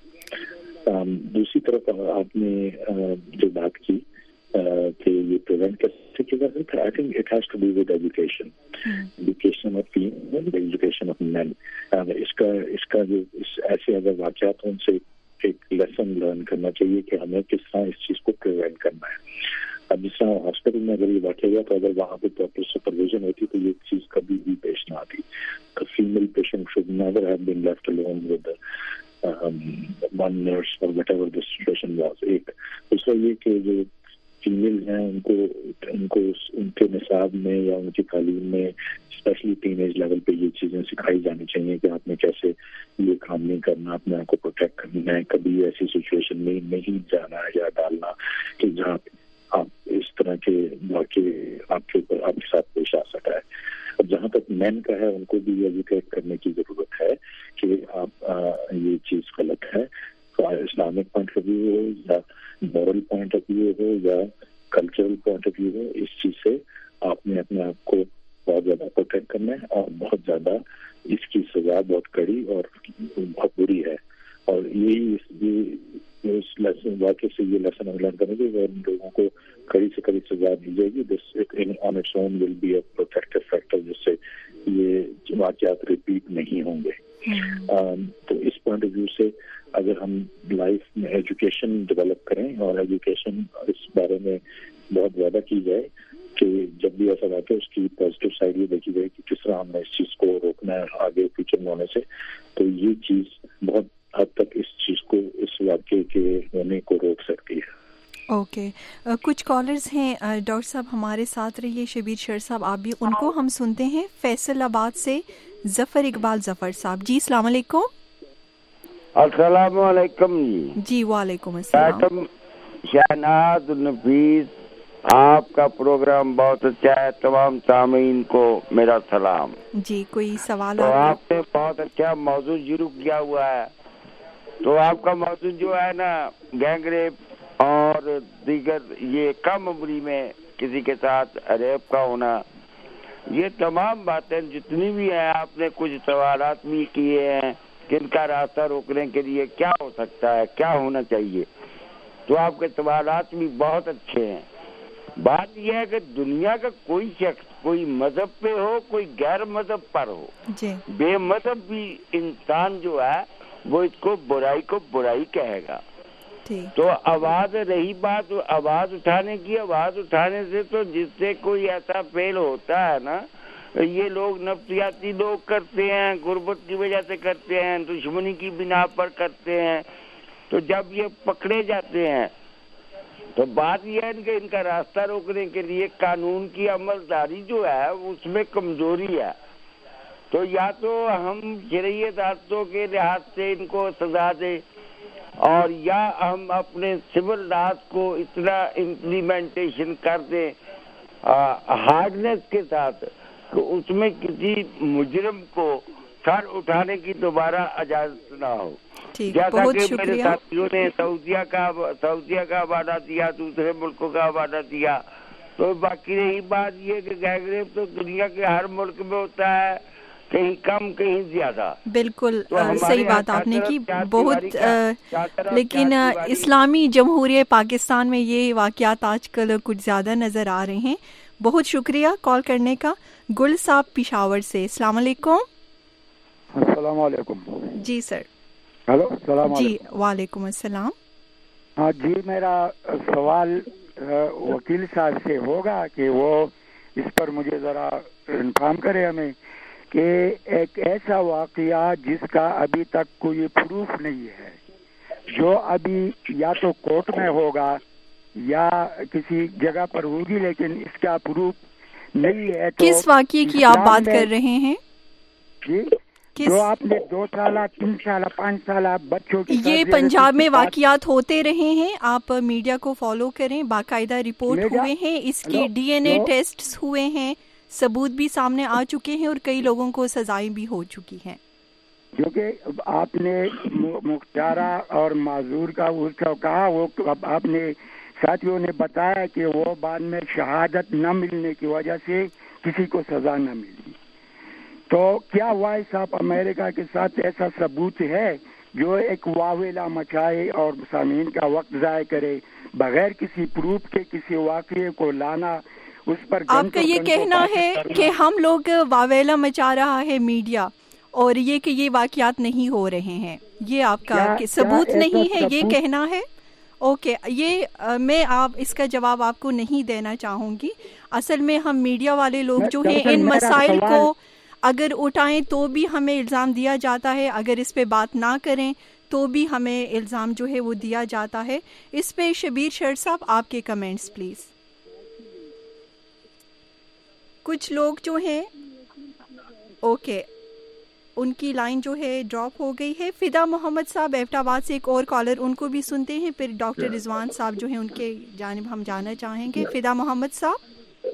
دوسری طرف آپ نے جو بات کی کہ یہ پریونٹ کیسے کیا جا سکتا ہے, I think it has to do with education, education of female, education of men. اس کا جو ایسے اگر واقعات ہیں ان سے ایک لیسن لرن کرنا چاہیے کہ ہمیں کس طرح اس چیز کو پریونٹ کرنا ہے. اب جس طرح ہاسپٹل میں اگر یہ واقع ہوا تو اگر وہاں پہ پراپر سپرویژن ہوتی تو یہ چیز کبھی بھی پیش نہ آتی. Female patient should never have been left alone with one nurse or whatever the situation was. ایک دوسرا یہ کہ جو فیمیل ہیں ان کو ان کے نصاب میں یا ان کی تعلیم میں اسپیشلی ٹین ایج لیول پہ یہ چیزیں سکھائی جانی چاہیے کہ آپ نے کیسے یہ کام نہیں کرنا, اپنے آپ کو پروٹیکٹ کرنا ہے, کبھی ایسی سچویشن میں نہیں جانا یا ڈالنا کہ جہاں آپ اس طرح کے واقعے آپ کے ساتھ پیش آ سکا ہے. اب جہاں تک مین کا ہے ان کو بھی ایجوکیٹ کرنے کی ضرورت ہے کہ آپ یہ چیز غلط ہے, اسلامک پوائنٹ آف ویو ہو یا مورل پوائنٹ آف ویو ہو یا کلچرل پوائنٹ آف ویو ہو, اس چیز سے آپ نے اپنے آپ کو بہت زیادہ پروٹیکٹ کرنا ہے, اور بہت زیادہ اس کی سزا بہت کڑی اور بہت بری ہے. اور یہی اس لیسن واقعے سے یہ لیسن ہم لرن کریں گے کہ ان لوگوں کو کڑی سے کڑی سزا دی جائے گی. This on its own will be a protective factor جس سے یہ واقعات ریپیٹ نہیں ہوں گے. تو اس پوائنٹ آف ویو سے اگر ہم لائف میں ایجوکیشن ڈیولپ کریں اور ایجوکیشن اس بارے میں بہت زیادہ کی جائے کہ جب بھی ایسا واقع اس کی پازیٹیو سائڈ یہ دیکھی جائے کہ کس طرح ہم نے اس چیز کو روکنا ہے آگے فیوچر میں ہونے سے, تو یہ چیز بہت حد تک اس چیز کو اس واقعے کے ہونے کو روک سکتی ہے. اوکے کچھ کالرز ہیں ڈاکٹر صاحب ہمارے ساتھ رہیے. شبیر شیر صاحب آپ بھی ان کو ہم سنتے ہیں. فیصل آباد سے ظفر اقبال ظفر صاحب. جی السلام علیکم. السلام علیکم. جی وعلیکم السلام. شہناز نفیس آپ کا پروگرام بہت اچھا ہے, تمام سامعین کو میرا سلام. جی کوئی سوال؟ تو آپ نے بہت اچھا موضوع شروع کیا ہوا ہے. تو آپ کا موضوع جو ہے نا گینگ ریپ اور دیگر یہ کم عمری میں کسی کے ساتھ ریپ کا ہونا, یہ تمام باتیں جتنی بھی ہیں آپ نے کچھ سوالات بھی کیے ہیں کہ ان کا راستہ روکنے کے لیے کیا ہو سکتا ہے, کیا ہونا چاہیے. تو آپ کے سوالات بھی بہت اچھے ہیں. بات یہ ہے کہ دنیا کا کوئی شخص کوئی مذہب پہ ہو کوئی غیر مذہب پر ہو, بے مذہب بھی انسان جو ہے وہ اس کو برائی کہے گا. تو آواز رہی بات آواز اٹھانے کی, آواز اٹھانے سے تو جس سے کوئی ایسا فیل ہوتا ہے نا, یہ لوگ نفسیاتی لوگ کرتے ہیں, غربت کی وجہ سے کرتے ہیں, دشمنی کی بنا پر کرتے ہیں. تو جب یہ پکڑے جاتے ہیں تو بات یہ ہے کہ ان کا راستہ روکنے کے لیے قانون کی عملداری جو ہے اس میں کمزوری ہے. تو یا تو ہم شرعی دستوں کے لحاظ سے ان کو سزا دیں, اور یا ہم اپنے سول لاز کو اتنا امپلیمنٹیشن کر دیں ہارڈنیس کے ساتھ کہ اس میں کسی مجرم کو सर उठाने की दोबारा इजाजत ना हो। जैसा बहुत कि शुक्रिया। मेरे साथियों ने सऊदिया का हवाला दिया, दूसरे मुल्कों का हवाला दिया, तो बाकी रही बात ये कि गैंग तो दुनिया के हर मुल्क में होता है, कहीं कम कहीं ज्यादा। बिल्कुल तो सही बात आपने की बहुत, लेकिन इस्लामी जमहूरियत पाकिस्तान में ये वाक़यात आजकल कुछ ज़्यादा नज़र आ रहे हैं। बहुत शुक्रिया कॉल करने का। गुल साहब पिशावर से, अस्सलाम वालेकुम। अस्सलाम वालेकुम। जी सर। हेलो, अस्सलाम जी वालेकुम अस्सलाम। हाँ जी, मेरा सवाल वकील साहब से होगा कि वो इस पर मुझे ज़रा इन्फॉर्म करे हमें कि एक ऐसा वाक़या जिसका अभी तक कोई प्रूफ नहीं है, जो अभी या तो कोर्ट में होगा या किसी जगह पर होगी, लेकिन इसका प्रूफ नहीं है, तो किस वाक़ये की आप बात कर रहे हैं? जी, जो आपने 2 साल 3 साल 5 साल बच्चों की, ये पंजाब में वाक़यात होते रहे हैं। आप मीडिया को फॉलो करें, बाकायदा रिपोर्ट हुए हैं, इसके डीएनए टेस्ट्स हुए हैं, सबूत भी सामने आ चुके हैं और कई लोगों को सजाएं भी हो चुकी हैं। जो कि आपने मुख्तारा और माजूर का उसका कहा, वो आपने साथियों ने बताया कि वो बाद में शहादत न मिलने की वजह से किसी को सजा न मिली। तो क्या वॉइस ऑफ अमेरिका के साथ ऐसा सबूत है जो एक वावेला मचाए और सामीन का वक्त ज़ाय करे, बगैर किसी प्रूफ के किसी वाक़ये को लाना, उस पर आपका ये कहना है कि हम लोग वावेला मचा रहा है मीडिया, और ये कि ये वाक़यात नहीं हो रहे हैं, ये आपका सबूत नहीं है, ये कहना है? ओके, ये मैं आप इसका जवाब आपको नहीं देना चाहूँगी। असल में हम मीडिया वाले लोग जो हैं इन मसाइल को अगर उठाएं तो भी हमें इल्ज़ाम दिया जाता है, अगर इस पे बात ना करें तो भी हमें इल्ज़ाम जो है वो दिया जाता है। इस पे शबीर शर साहब आपके कमेंट्स प्लीज़। कुछ लोग जो हैं ओके, उनकी लाइन जो है ड्रॉप हो गई है। फिदा मोहम्मद साहब एबटाबाद से एक और कॉलर, उनको भी सुनते हैं, फिर डॉक्टर रिजवान साहब जो हैं उनके जानिब हम जाना चाहेंगे। फिदा मोहम्मद साहब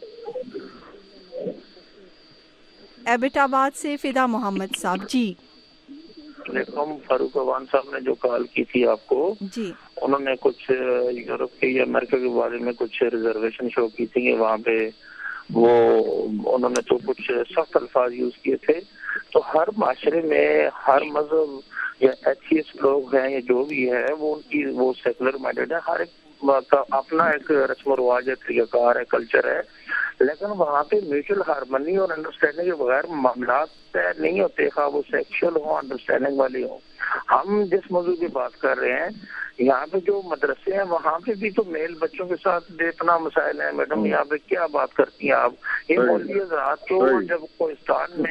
एबटाबाद से, फिदा मोहम्मद साहब जी। फारूक अवान साहब ने जो कॉल की थी आपको जी, उन्होंने कुछ यूरोप के या अमेरिका के बारे में कुछ रिजर्वेशन शो की थी, वहाँ पे वो उन्होंने तो कुछ सख्त अल्फाज यूज किए थे। तो हर माशरे में हर मजहब या एथियस्ट लोग हैं या जो भी है वो उनकी वो सेकुलर माइंडेड है, हर एक का अपना एक रस्म रिवाज है, तरीकाकार है, कल्चर है, लेकिन वहाँ पे म्यूचुअल हार्मनी और अंडरस्टैंडिंग के बगैर मामला तय नहीं होते, खा वो सेक्सुअल हो अंडरस्टैंडिंग वाली हो। हम जिस मौजूद की बात कर रहे हैं यहाँ पे जो मदरसे हैं वहाँ पे भी तो मेल बच्चों के साथ बेपना मसाइल है। मैडम यहाँ पे क्या बात करती हैं आप? ये मौलवी हज़रात तो जब कोहिस्तान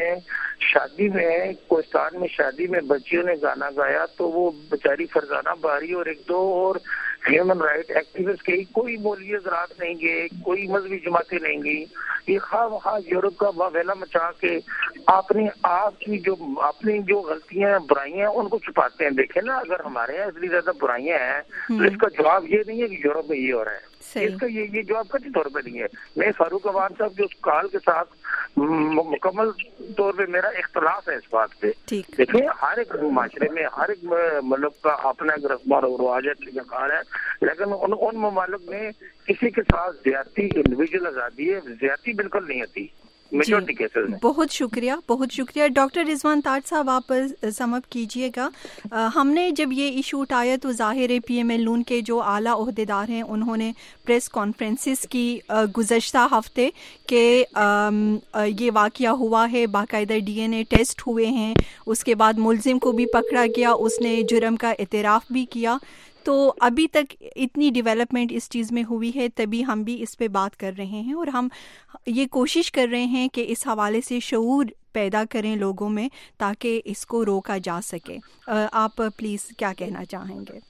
में शादी में बच्चियों ने गाना गाया तो वो बेचारी फरजाना बारी और एक दो और ह्यूमन राइट एक्टिविस्ट के कोई मौलवी हज़रात नहीं गए, कोई मजहबी जमातें नहीं गई। ये वहाँ यूरोप का वावेला मचा के अपनी जो गलतियां बुराइयां उनको छुपाते हैं। देखे ना, अगर हमारे यहाँ इतनी ज्यादा बुराइयां हैं तो इसका जवाब ये नहीं है कि यूरोप में ये हो रहा है, इसका ये जवाब कभी तौर पे नहीं है। मैं फारूक अवान साहब के उस कॉल के साथ मुकम्मल तौर पे मेरा इख्तलाफ है इस बात पे। देखिए, हर एक माशरे में हर एक मतलब का अपना एक रस्म और रिवाज है, तरीकाकार है, लेकिन उन ममालिक में किसी के साथ ज्यादती, इंडिविजुअल आजादी है, ज्यादती बिल्कुल नहीं होती मेजॉरिटी केसेस में। बहुत शुक्रिया डॉक्टर रिजवान ताज साहब, आप समअप कीजिएगा। हमने जब ये इशू उठाया तो ज़ाहिर है PML नून के जो आला ओहदेदार हैं उन्होंने प्रेस कॉन्फ्रेंसिस की गुज़श्ता हफ्ते के ये वाक़या हुआ है, बाकायदा DNA टेस्ट हुए हैं, उसके बाद मुलजिम को भी पकड़ा गया, उसने जुर्म का एतराफ़ भी किया। तो अभी तक इतनी डेवलपमेंट इस चीज़ में हुई है, तभी हम भी इस पे बात कर रहे हैं और हम ये कोशिश कर रहे हैं कि इस हवाले से शऊर पैदा करें लोगों में ताकि इसको रोका जा सके। आप प्लीज़ क्या कहना चाहेंगे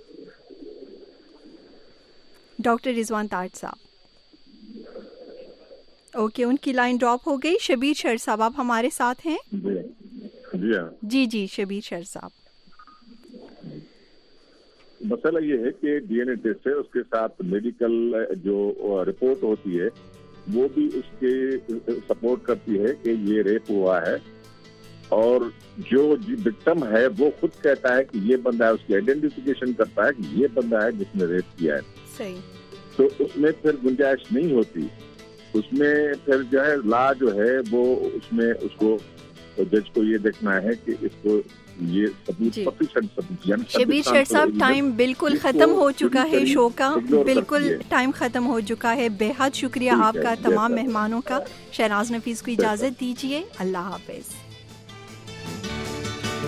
डॉक्टर रिजवान ताज साहब? ओके, उनकी लाइन ड्रॉप हो गई। शबीर शर साहब, आप हमारे साथ हैं? जी, शबीर शर साहब। मसला ये है कि DNA टेस्ट है, उसके साथ मेडिकल जो रिपोर्ट होती है वो भी उसके सपोर्ट करती है कि ये रेप हुआ है اور جو وکٹم ہے وہ خود کہتا ہے کہ یہ بندہ ہے, اس کی آئیڈینٹیفیکیشن کرتا ہے کہ یہ بندہ ہے جس نے ریپ کیا ہے, صحیح, تو اس میں پھر گنجائش نہیں ہوتی. اس میں پھر جو ہے لا جو ہے وہ اس میں اس کو جج کو یہ دیکھنا ہے کہ اس کو یہ ثبوت سفیشینٹ ثبوت. شبیر شیر صاحب, ٹائم بالکل ختم ہو چکا ہے شو کا, بالکل ٹائم ختم ہو چکا ہے. بے حد شکریہ آپ کا, تمام مہمانوں کا. شہناز نفیس کو اجازت دیجیے, اللہ حافظ.